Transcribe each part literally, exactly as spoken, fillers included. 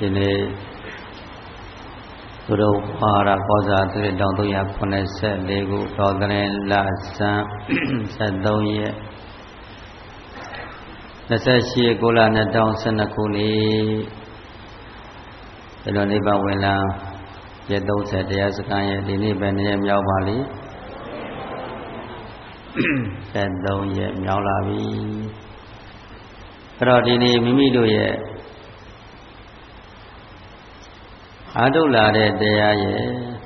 ဒီနေ့သူတို့ပါရကောဇာသူတွေတောင်သုံးရာခုနှစ်ဆယ်လေးခုတော်ကလေးလဆန်းဆက်သုံးရက်နှစ်ဆက်ရှိကိုလနှစ်တောင်ဆယ်နှစ်ခုနေ့ဒီလိုနိဗ္ဗာန်ဝင်လာရက်သုံးဆယ်တရားစခန်းရဲ့ဒီနေ့ပဲနေ့မြောက်ပါလိဆက်သုံးရက်မြောက်လာပြီအဲ့တော့ဒီနေ့မိမိတို့ရဲ့အားထုတ်လာတဲ့တရားရဲ့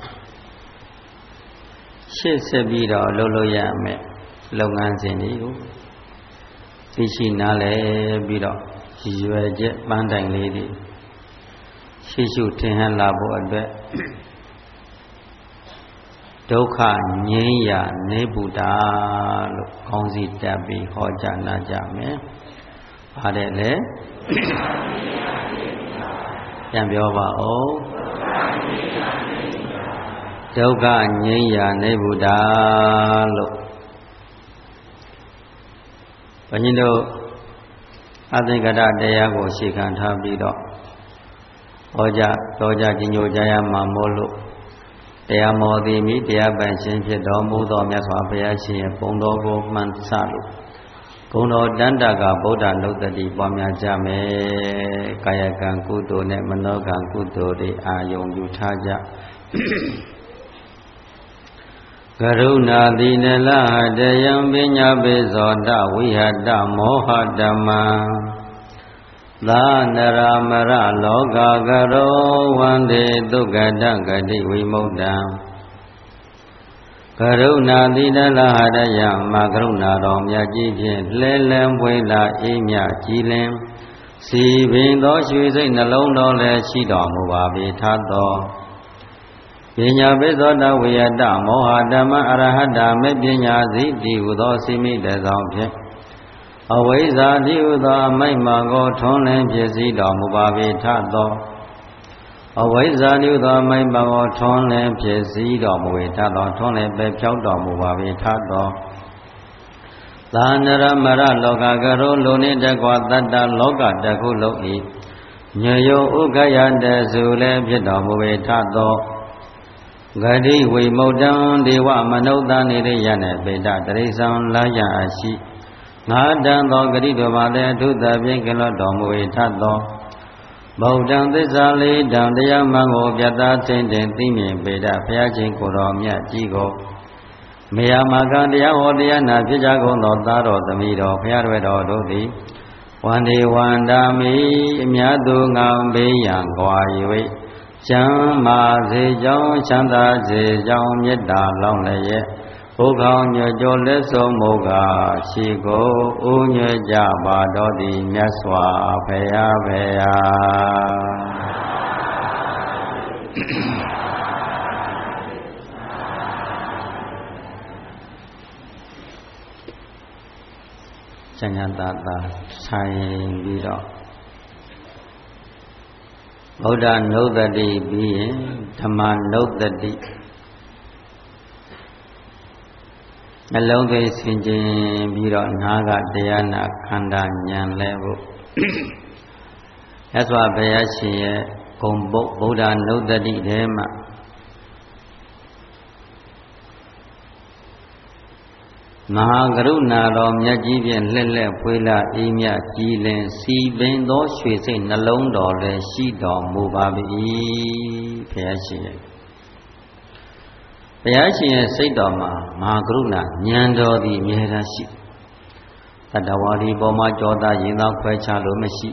ရှေ့ဆက်ပြီးတော့လှုပ်လို့ရမယ်လုပ်ငန်းစဉ်တွေကိုသိရှိနားလည်ပြီးတော့ရည်ရွယ်ချက်ပန်းတိုင်လေးတွေရှေ့ရှုထင်ဟပ်လာဖို့အတွက်ဒုက္ခငြိမ်းရာနေဗုဒ္ဓလို့ခေါင်းစည်းတပ်ပြီးဟောကြားနာကြမယ်။ပါတယ်လေပြန်ပြောပါဦးဒုက္ခငြိမ်းရာနေဗုဒ္ဓလို့ဘုန်းကြီးတို့အသင်္ကတတရားကိုရှေ့ခံထားပြီးတော့ဟောကြားတော်ကြကြီးညိုကြရမှာမို့လို့တရားမောသည်မိတရားပိုင်ရှင်ဖြစ်တော်မူသောမြတ်စွာဘုရားရှင်ရဲ့ဘုံတော်ကိုမှန်ဆလို့ဂုဏ်တော်တန်တကဗုဒ္ဓနုတ္တိပွားများကြမယ်ကာယကံကုသိုလ်နဲ့မနောကံကုသိုလ်တွေအာယုံယူထားကြကရုဏာတိနလဟတယံပညာပိဇောတဝိဟတမောဟဓမ္မသာနရမရလောကကရောဝန္တေဒုက္ကတဂတိဝိမု ക്ത ံကရုဏာတိနလဟတယံမကရုဏာတော်မြတ်ကြီးဖြင့်လဲလံပွေလာအေးမြကြည်လင်စီပင်သောရွှေစိတ်နှလုံးတော်လည်းရှိတော်မူပါပေထသောပညာပိသောတဝိယတမောဟဓမ္မအရဟတမေပညာစီတိဟုသောစိမိတဆောင်ဖြင့်အဝိဇ္ဇာတိဟုသောအမိုက်မှကိုထွန်းလင်းဖြစ်စည်းတော်မူပါပေထသောအဝိဇ္ဇာတိဟုသောအမိုက်မှကိုထွန်းလင်းဖြစ်စည်းတော်မူပေထသောထွန်းလင်းပဲဖြောက်တော်မူပါပေထသောသာနရမရလောကကရောလုံနေတကွာတတ္တလောကတခုလုံး၏ညယောဥက္ခယတစုလည်းဖြစ်တော်မူပေထသောဂတိဝိမု ക്ത ံဒေဝမနုဿာနေရယနေပေတတရိစ္ဆံလာယအရှိငါတံသောဂတိတို့မှာလည်းအထုသဖြင့်ကလွတ်တော်မူ၏ထသောဗုဒ္ဓံသစ္စာလေးတံတရားမှန်ကိုပြတ်သားခြင်းတင်သိမြင်ပေတဘုရားရှင်ကိုယ်တော်မြတ်ကြီးကိုမေယမာကတရားဟောတရားနာဖြစ်ကြကုန်သောသားတော်သမီးတော်ဘုရားတော်တော်တို့သည်ဝန္ဒီဝန္တာမိအမြတ်သူငါဘေးရန်ကွာ၍ချမ်းမာစေကြောင်းချမ်းသာစေကြောင်းမေတ္တာလောင်းလည်းရဲ့ဘုခေါင်းညွကြောလက်ဆုံးမုကရှိကိုဥညွကြပါတော်သည်မြတ်စွာဘုရားဘုရားချမ်းသာသာဆိုင်ပြီးတော့ဗုဒ္ဓနုတ္တိပြီးရင်ဓမ္မနုတ္တိနှလုံးသွင်းဆင်ခြင်ပြီးတော့နာကတရားနာခန္ဓာဉာဏ်လဲဖို့ရသော်ဘုရားရှင်ရဲ့ဂုံပုတ်ဗုဒ္ဓနုတ္တိထဲမှာမဟာကရုဏာတော်မြတ်ကြီးဖြင့်လှည့်လှည့်ဖွေးလာအေးမြကြည်လင်စီပင်သောရွှေစိတ်နှလုံးတော်လည်းရှိတော်မူပါ၏ဘုရားရှင်ရဲ့ဘုရားရှင်ရဲ့စိတ်တော်မှာမဟာကရုဏာဉာဏ်တော်သည်အမြဲတမ်းရှိတတ္တဝါဒီပေါ်မှာကြောသားရင်သားခွဲခြားလို့မရှိ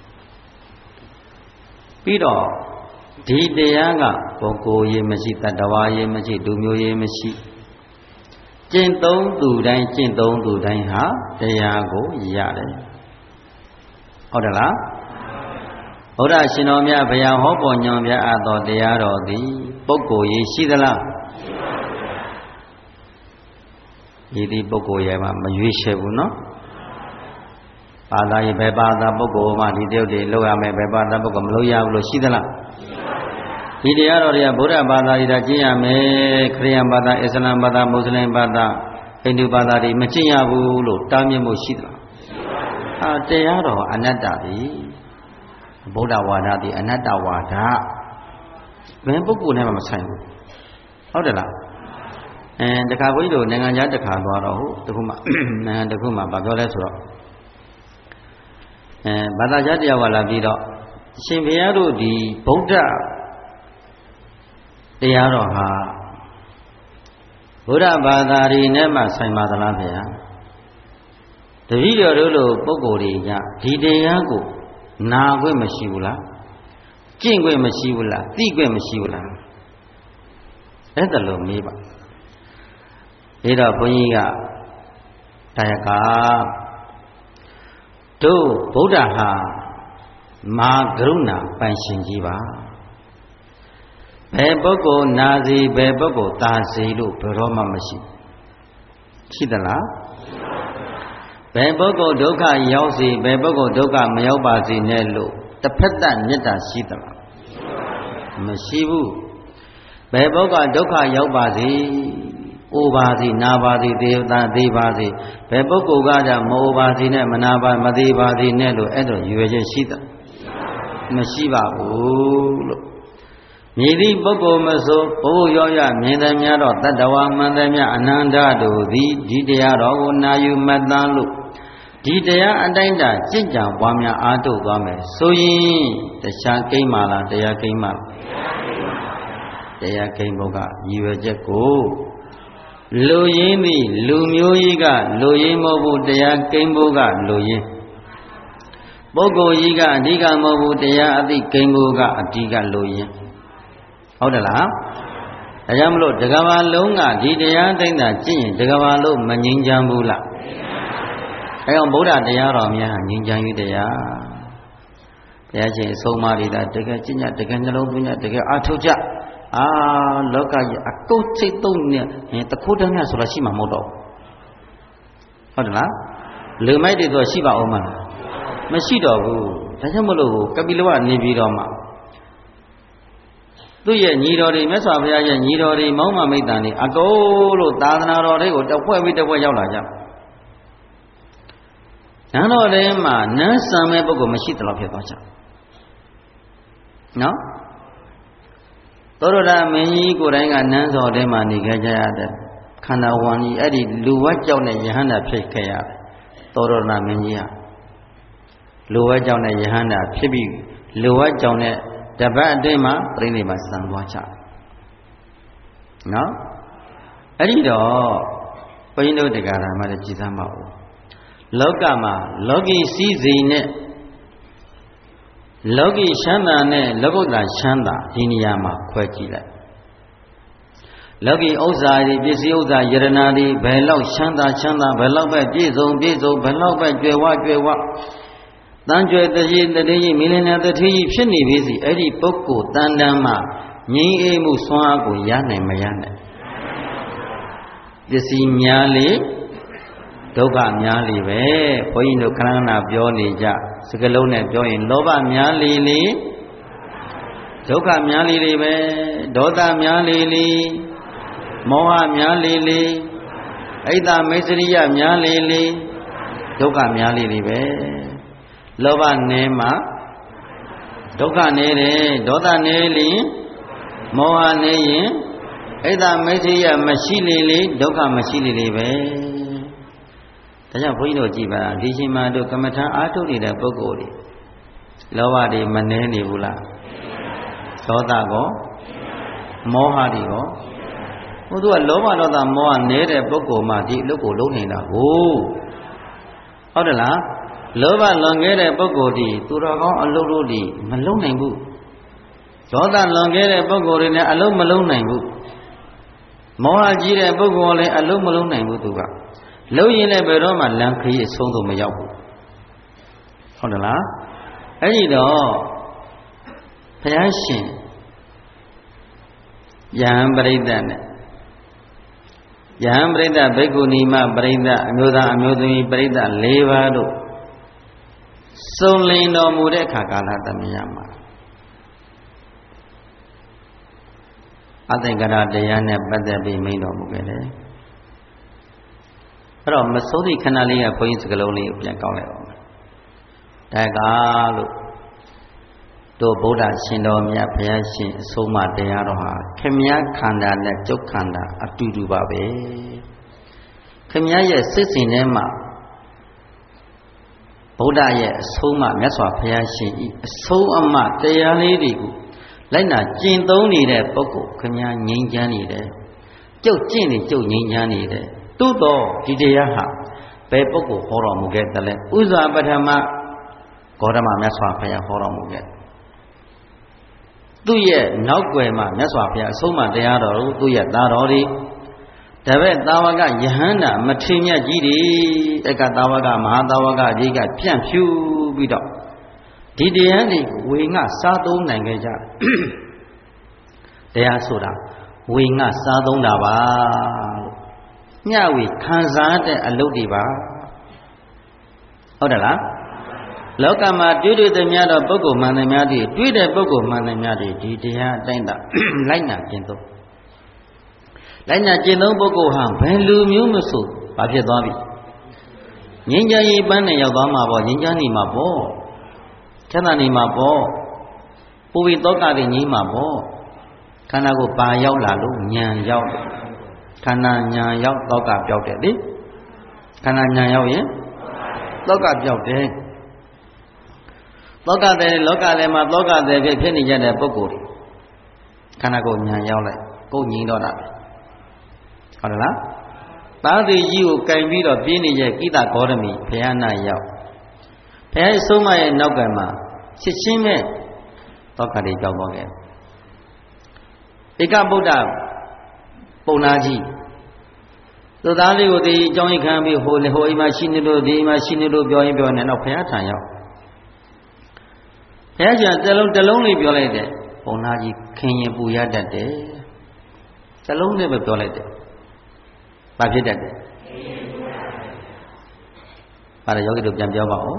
ပြီးတော့ဒီတရားကပုဂ္ဂိုလ်ရေးမရှိတတ္တဝါရေးမရှိလူမျိုးရေးမရှိကျင့်သုံးသူတိုင်းကျင့်သုံးသူတိုင်းဟာတရားကိုရတယ်ဟုတ်တယ်လားဘုရားရှင်တော်မြတ်ဘုရားဟောပေါ်ညွှန်ပြအပ်သောတရားတော်သည်ပုဂ္ဂိုလ်ရေးရှိသလားဒီဒီပုဂ္ဂိုလ်ရဲ့မှာမရွေးချယ်ဘူးနော်ဘာသာရေးဘယ်ဘာသာပုဂ္ဂိုလ်မှဒီတယောက်တွေလောက်ရမယ်ဘယ်ဘာသာပုဂ္ဂိုလ်မလောက်ရဘူးလို့ရှိသလားဒီတရားတော်တွေကဗုဒ္ဓဘာသာတွေဒါကျင့်ရမယ်ခရစ်ယာန်ဘာသာအစ္စလာမ်ဘာသာမွတ်စလင်ဘာသာဟိန္ဒူဘာသာတွေမကျင့်ရဘူးလို့တားမြစ်မှုရှိသလားရှိပါဘူးဟာတရားတော်အနတ္တပဲဗုဒ္ဓဝါဒသည်အနတ္တဝါဒဘယ်ပုဂ္ဂိုလ်နဲ့မှမဆိုင်ဘူးဟုတ်တယ်လားအဲတခါဘုန်းကြီးတို့နိုင်ငံခြားတခါသွားတော့ဟုတ်တခုမှနိုင်ငံတခုမှဗာပြောလဲဆိုတော့အဲဘာသာကြားတရားဝါလာပြီးတော့အရှင်ဘုရားတို့ဒီဗုဒ္ဓတရားတော်ဟာဗုဒ္ဓဘာသာရင်းနဲ့မှဆိုင်ပါသလားဖေဟာတပည့်တော်တို့လိုပုဂ္ဂိုလ်တွေကဒီတရားကိုနာခွင့်မရှိဘူးလားကျင့်ခွင့်မရှိဘူးလားသိခွင့်မရှိဘူးလားအဲ့ဒါလိုမေးပါဒါတော့ဘုန်းကြီးကတရားကတို့ဗုဒ္ဓဟာမာကရုဏာပိုင်ရှင်ကြီးပါဘယ်ပုဂ္ဂိုလ်နာစီဘယ်ပုဂ္ဂိုလ်သာစီလို့ဘယ်တော့မှမရှိရှိသလားဘယ်ပုဂ္ဂိုလ်ဒုက္ခရောက်စီဘယ်ပုဂ္ဂိုလ်ဒုက္ခမရောက်ပါစေနဲ့လို့တစ်ဖက်သက်မေတ္တာရှိသလားမရှိဘူးဘယ်ပုဂ္ဂိုလ်ဒုက္ခရောက်ပါစေအိုပါစေနာပါစေသေသာသေးပါစေဘယ်ပုဂ္ဂိုလ်ကကြမအိုပါစေနဲ့မနာပါမသေးပါစေနဲ့လို့အဲ့တော့ရွယ်ချက်ရှိတယ်မရှိပါဘူးလို့မြည်သည့်ပုဂ္ဂိုလ်မဆိုဘိုးရောရမြင်သည်များတော့တတ္တဝါမှန်သည်များအနန္တတို့သည်ဒီတရားတော်ကိုနာယူမှတ်သားလို့ဒီတရားအတိုင်းတာကြင်ကြံပွားများအားထုတ်သွားမယ်ဆိုရင်တရားကိမ့်ပါလားတရားကိမ့်ပါလားတရားကိမ့်ဖို့ကရည်ရွယ်ချက်ကိုလူရင်းသည်လူမျိုးကြီးကလူရင်းမဟုတ်ဘူးတရားကိမ့်ဖို့ကလူရင်းပုဂ္ဂိုလ်ကြီးကအဓိကမဟုတ်ဘူးတရားအသိကိမ့်ဖို့ကအဓိကလူရင်းဟုတ်တယ်လားဒါကြောင့်မလို့တကဘာလုံးကဒီတရားတိုင်းသာကျင့်ရင်တကဘာလုံးမငြိမ်းချမ်းဘူးလားအဲကြောင့်ဗုဒ္ဓတရားတော်များငြိမ်းချမ်းရေးတရားဘုရားရှင်အဆုံးအမတွေဒါတကယ်ကျင့်ကြတကယ်နှလုံးသွင်းကြတကယ်အားထုတ်ကြအာလောကကြီးအကုတ်စိတ်သုံးနဲ့တခိုးတမ်းများဆိုတာရှိမှာမဟုတ်တော့ဟုတ်တယ်လားလူမိုက်တွေဆိုရှိပါအောင်မလားမရှိတော့ဘူးဒါကြောင့်မလို့ကပိလဝနေပြီးတော့မှသူ့ရဲ့ညီတော်တွေမြတ်စွာဘုရားရဲ့ညီတော်တွေမောင်းမမိတ်တန်တွေအကုန်လို့သာသနာတော်တွေကိုတဖွဲ့ပြီးတဖွဲ့ရောက်လာကြနန်းတော်ထဲမှာနန်းဆံမဲ့ပုဂ္ဂိုလ်မရှိတော့ဖြစ်သွားကြနော်သောရဒမင်းကြီးကိုယ်တိုင်ကနန်းစော်ထဲမှာနေခဲ့ကြရတဲ့ခန္ဓာဝန်ကြီးအဲ့ဒီလူဝတ်ကြောင့်နဲ့ယဟန္တာဖြစ်ခဲ့ရတယ်သောရဒမင်းကြီးဟာလူဝတ်ကြောင့်နဲ့ယဟန္တာဖြစ်ပြီးလူဝတ်ကြောင့်နဲ့တပတ်အတွင်းမှာပြိဋိမှာစံသွားကြနော်အဲ့ဒီတော့ဘုန်းကြီးတို့တရားဓမ္မတွေကြည်စမ်းပါဦးလောကမှာလောကီစည်းစိမ်နဲ့လောကီချမ်းသာနဲ့လောကုတ္တရာချမ်းသာဒီနေရာမှာခွဲကြည့်လိုက်လောကီဥစ္စာတွေပစ္စည်းဥစ္စာယရနာတွေဘယ်လောက်ချမ်းသာချမ်းသာဘယ်လောက်ပဲပြည့်စုံပြည့်စုံဘယ်လောက်ပဲကြွယ်ဝကြွယ်ဝတန်ကြွယ်တည်းတည်းကြီးမီလနာတထေးကြီးဖြစ်နေပြီစီအဲ့ဒီပုဂ္ဂိုလ်တန်တန်မှာငြိမ်းအေးမှုဆွမ်းအားကိုရနိုင်မရနိုင်ပစ္စည်းများလေဒုက္ခများလေပဲဘုန်းကြီးတို့ခဏခဏပြောနေကြစကလုံးနဲ့ပြောရင်လောဘများလေလေဒုက္ခများလေလေပဲဒေါသများလေလေမောဟများလေလေအိတ်တမိစ္ဆရိယများလေလေဒုက္ခများလေလေပဲလောဘနေမှာဒုက္ခနေတယ်ဒေါသနေရင်မောဟနေရင်အိတ်တမိစ္ဆရိယမရှိလေလေဒုက္ခမရှိလေလေပဲဒါကြောင့်ဘုန်းကြီးတို့ကြည်ပါဒီချိန်မှာတို့ကမ္မထာအားထုတ်နေတဲ့ပုဂ္ဂိုလ်တွေလောဘတွေမနှဲနေဘူးလားဒေါသကောမောဟတွေကောဘုသူကလောဘဒေါသမောဟနေတဲ့ပုဂ္ဂိုလ်မှဒီအလုပ်ကိုလုပ်နေတာကိုဟုတ်တယ်လားလောဘလွန်ခဲ့တဲ့ပုဂ္ဂိုလ်ဒီသူတော်ကောင်းအလုပ်လို့ဒီမလုပ်နိုင်ဘူးဒေါသလွန်ခဲ့တဲ့ပုဂ္ဂိုလ်တွေလည်းအလုပ်မလုပ်နိုင်ဘူးမောဟကြီးတဲ့ပုဂ္ဂိုလ်လည်းအလုပ်မလုပ်နိုင်ဘူးသူကလုံးရင်လည်းဘယ်တော့မှလမ်းခရီးအဆုံးဆုံးမရောက်ဘူးဟုတ်တယ်လားအဲ့ဒီတော့ဘုရားရှင်ယဟန်ပရိသတ်နဲ့ယဟန်ပရိသတ်ဘိက္ခုနီမပရိသတ်အမျိုးသားအမျိုးသမီးပရိသတ်၄ပါးတို့စုံလင်တော်မူတဲ့အခါကာလသမယမှာအသင်္ကရတရားနဲ့ပတ်သက်ပြီးမိန့်တော်မူခဲ့တယ်အဲ့တော့မစိုးသည့်ခဏလေးကဘုန်းကြီးစကလုံးလေးကိုပြန်ကောက်လိုက်အောင်ဒါကလို့တို့ဗုဒ္ဓရှင်တော်မြတ်ဘုရားရှင်အဆုံးအမတရားတော်ဟာခင်ဗျားခန္ဓာနဲ့ကျုပ်ခန္ဓာအတူတူပါပဲခင်ဗျားရဲ့စိတ်စဉ်ထဲမှာဗုဒ္ဓရဲ့အဆုံးအမမြတ်စွာဘုရားရှင်ဤအဆုံးအမတရားလေးတွေကိုလိုက်နာကျင့်သုံးနေတဲ့ပုဂ္ဂိုလ်ခင်ဗျားငြိမ်းချမ်းနေတယ်ကျုပ်ကျင့်နေကျုပ်ငြိမ်းချမ်းနေတယ်သို့တော့ဒီတရားဟာဘယ်ပုဂ္ဂိုလ်ဟောတော်မူခဲ့တယ်လဲဥဇာပထမဂေါတမမြတ်စွာဘုရားဟောတော်မူခဲ့သူ့ရဲ့နောက်ွယ်မှာမြတ်စွာဘုရားအဆုံးအမတရားတော်ကိုသူ့ရဲ့သားတော်တွေတပည့်သာဝကယဟန္တာမထေမြတ်ကြီးတွေတက္ကသာဝကမဟာသာဝကကြီးကပြန့်ဖြူးပြီးတော့ဒီတရားတွေဝေငှစားသုံးနိုင်ခဲ့ကြတရားဆိုတာဝေငှစားသုံးတာပါလို့မျှဝေခံစားတဲ့အလုပ်တွေပါဟုတ်တယ်လားလောကမှာတွေ့တွေ့သမျှတော့ပုဂ္ဂိုလ်မှန်သမျှတွေတွေ့တဲ့ပုဂ္ဂိုလ်မှန်သမျှတွေဒီတရားအတိုင်းသာလိုက်နာကျင့်သုံးလိုက်နာကျင့်သုံးပုဂ္ဂိုလ်ဟာဘယ်လူမျိုးမဆိုဘာဖြစ်သွားပြီငြိမ်းချမ်းရေးပန်းနဲ့ရောက်သွားမှာပေါ့ငြိမ်းချမ်းနေမှာပေါ့ချမ်းသာနေမှာပေါ့ပူဝိသောကတွေငြိမ်းမှာပေါ့ခန္ဓာကိုယ်ပါရောက်လာလို့ဉာဏ်ရောက်ခန္ဓာဉာဏ်ရောက်သောကပြောက်တယ်လေခန္ဓာဉာဏ်ရောက်ရင်သောကပြောက်တယ်သောကတဲ့လောကထဲမှာသောကတဲ့ဖြစ်နေကြတဲ့ပုဂ္ဂိုလ်တွေခန္ဓာကိုယ်ဉာဏ်ရောက်လိုက်ကိုယ်ငြိမ်းတော့တာပဲဟုတ်လားသာတိကြီးကိုကင်ပြီးတော့ပြင်းနေရဲ့ကိတဂေါတမီဘုရားနာရောက်ဘုရားအဆုံးမရဲ့နောက်ကမှာရှစ်ရှင်းမဲ့သောကတွေကြောက်သွားခဲ့ဧကဗုဒ္ဓပုံနာကြီးသူသားလေးကိုဒီအကြောင်းကြီးခံပြီးဟိုလေဟိုအိမ်မှာရှိနေလို့ဒီအိမ်မှာရှိနေလို့ပြောရင်ပြောနေတော့ဘုရားထံရောက်ဘုရားရှင်တစ်လုံးတစ်လုံးလေးပြောလိုက်တယ်ပုံနာကြီးခင်ရင်ပူရတတ်တယ်တစ်လုံးလေးပဲပြောလိုက်တယ်ဘာဖြစ်တတ်တယ်ဘာလဲယောဂီတို့ပြန်ပြောပါဦး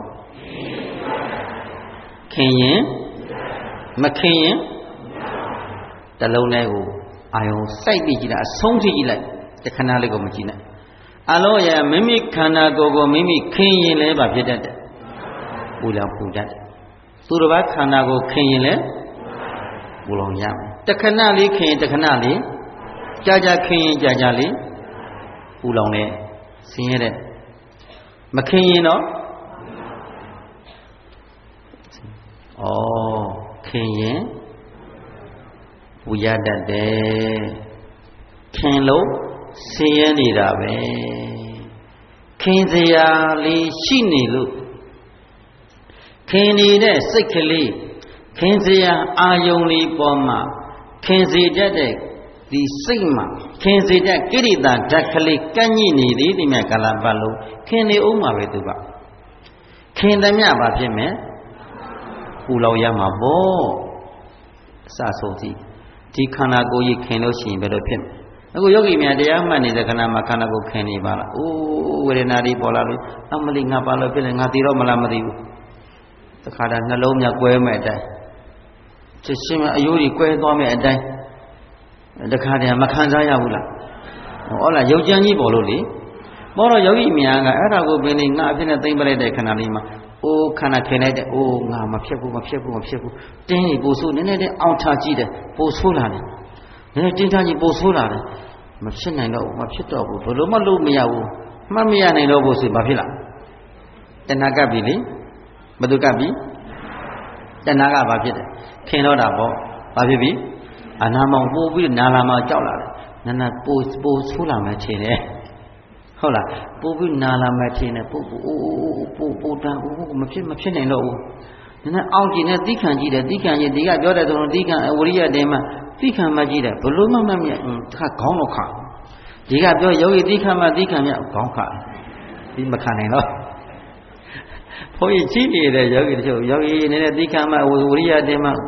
ခင်ရင်မခင်ရင်တစ်လုံးလေးကိုအာယုံစိုက်ပြီးကြည့်လိုက်အဆုံးထိကြည့်လိုက်တခဏလေးကိုမကြည့်နဲ့အလုံးရဲ့မိမိခန္ဓာကိုယ်ကိုမိမိခင်ရင်လည်းဘာဖြစ်တတ်တယ်ပူလောင်ပူတတ်တယ်သူတစ်ပါးခန္ဓာကိုခင်ရင်လည်းပူလောင်ရမယ်တခဏလေးခင်ရင်တခဏလေးကြာကြာခင်ရင်ကြာကြာလေးပူလောင်နေဆင်းရဲတဲ့မခင်ရင်တော့ဩခင်ရင်ပူရတတ်တယ်ခင်လို့ဆင်းရဲနေတာပဲခင်စရာလေးရှိနေလို့ခင်နေတဲ့စိတ်ကလေးခင်စရာအာယုံလေးပေါ်မှာခင်စေတတ်တဲ့ဒီစိတ်မှာခင်စေတတ်ကိရိတာဓာတ်ကလေးကန့်ညိနေသည်ဒီမြတ်ကာလပတ်လုံးခင်နေအောင်မှာပဲသူကခင်သမျှဘာဖြစ်မယ်ပူလောင်ရမှာပေါ့အစဆုံးစီဒီခန္ဓာကိုယ်ကြီးခင်လို့ရှိရင်ဘယ်လိုဖြစ်မလဲအခုယောဂီများတရားမှတ်နေတဲ့ခဏမှာခန္ဓာကိုယ်ခင်နေပါလားအိုးဝေဒနာတွေပေါ်လာလို့အမလီငါပါလို့ဖြစ်နေငါသိတော့မလားမသိဘူးတခါတည်းနှလုံးများကွဲမဲ့အတိုင်းချက်ချင်းအယိုးတွေကွဲသွားမဲ့အတိုင်းတခါတည်းမခံစားရဘူးလားဟုတ်လားရုပ်ကြမ်းကြီးပေါ်လို့လေပေါ်တော့ယောဂီများကအဲ့ဒါကိုပင်နေငါအဖြစ်နဲ့သိမ့်ပလိုက်တဲ့ခဏလေးမှာအိုးခန္ဓာခင်လိုက်တဲ့အိုးငါမဖြစ်ဘူးမဖြစ်ဘူးမဖြစ်ဘူးတင်းနေပို့ဆိုးနည်းနည်းလေးအောင်ထားကြည့်တယ်ပို့ဆိုးလာတယ်နည်းနည်းတင်းထားကြည့်ပို့ဆိုးလာတယ်မဖြစ်နိုင်တော့ဘူးမဖြစ်တော့ဘူးဘယ်လိုမှလုပ်မရဘူးမှတ်မရနိုင်တော့ဘူးဆိုဘာဖြစ်လာတဏှာကပ်ပြီလေဘယ်သူကပ်ပြီတဏှာကဘာဖြစ်တယ်ခင်တော့တာပေါ့ဘာဖြစ်ပြီအနာမောင်ပို့ပြီးနာလာမှကြောက်လာတယ်နာနာပို့ပို့ဆိုးလာမှထင်တယ်ဟုတ်လားပို့ပြီးနာလာမှထင်တယ်ပို့ပို့ပို့ပို့တန်းမဖြစ်မဖြစ်နိုင်တော့ဘူးနည်းနည်းအောင့်ကြည့်နေသီးခံကြည့်တယ်သီးခံကြည့်ဒီကပြောတဲ့ဆိုတော့သီးခံဝရိယတင်မှသီးခံမှကြည့်တယ်ဘလို့မှမမြတ်တခါခေါင်းတော့ခါဒီကပြောယောဂီသီးခံမှသီးခံမြတ်ခေါင်းခါဒီမခံနိုင်တော့ဘုန်းကြီးကြည့်နေတဲ့ယောဂီတချို့ယောဂီနည်းနည်းသီးခံမှဝရိယတင်မှ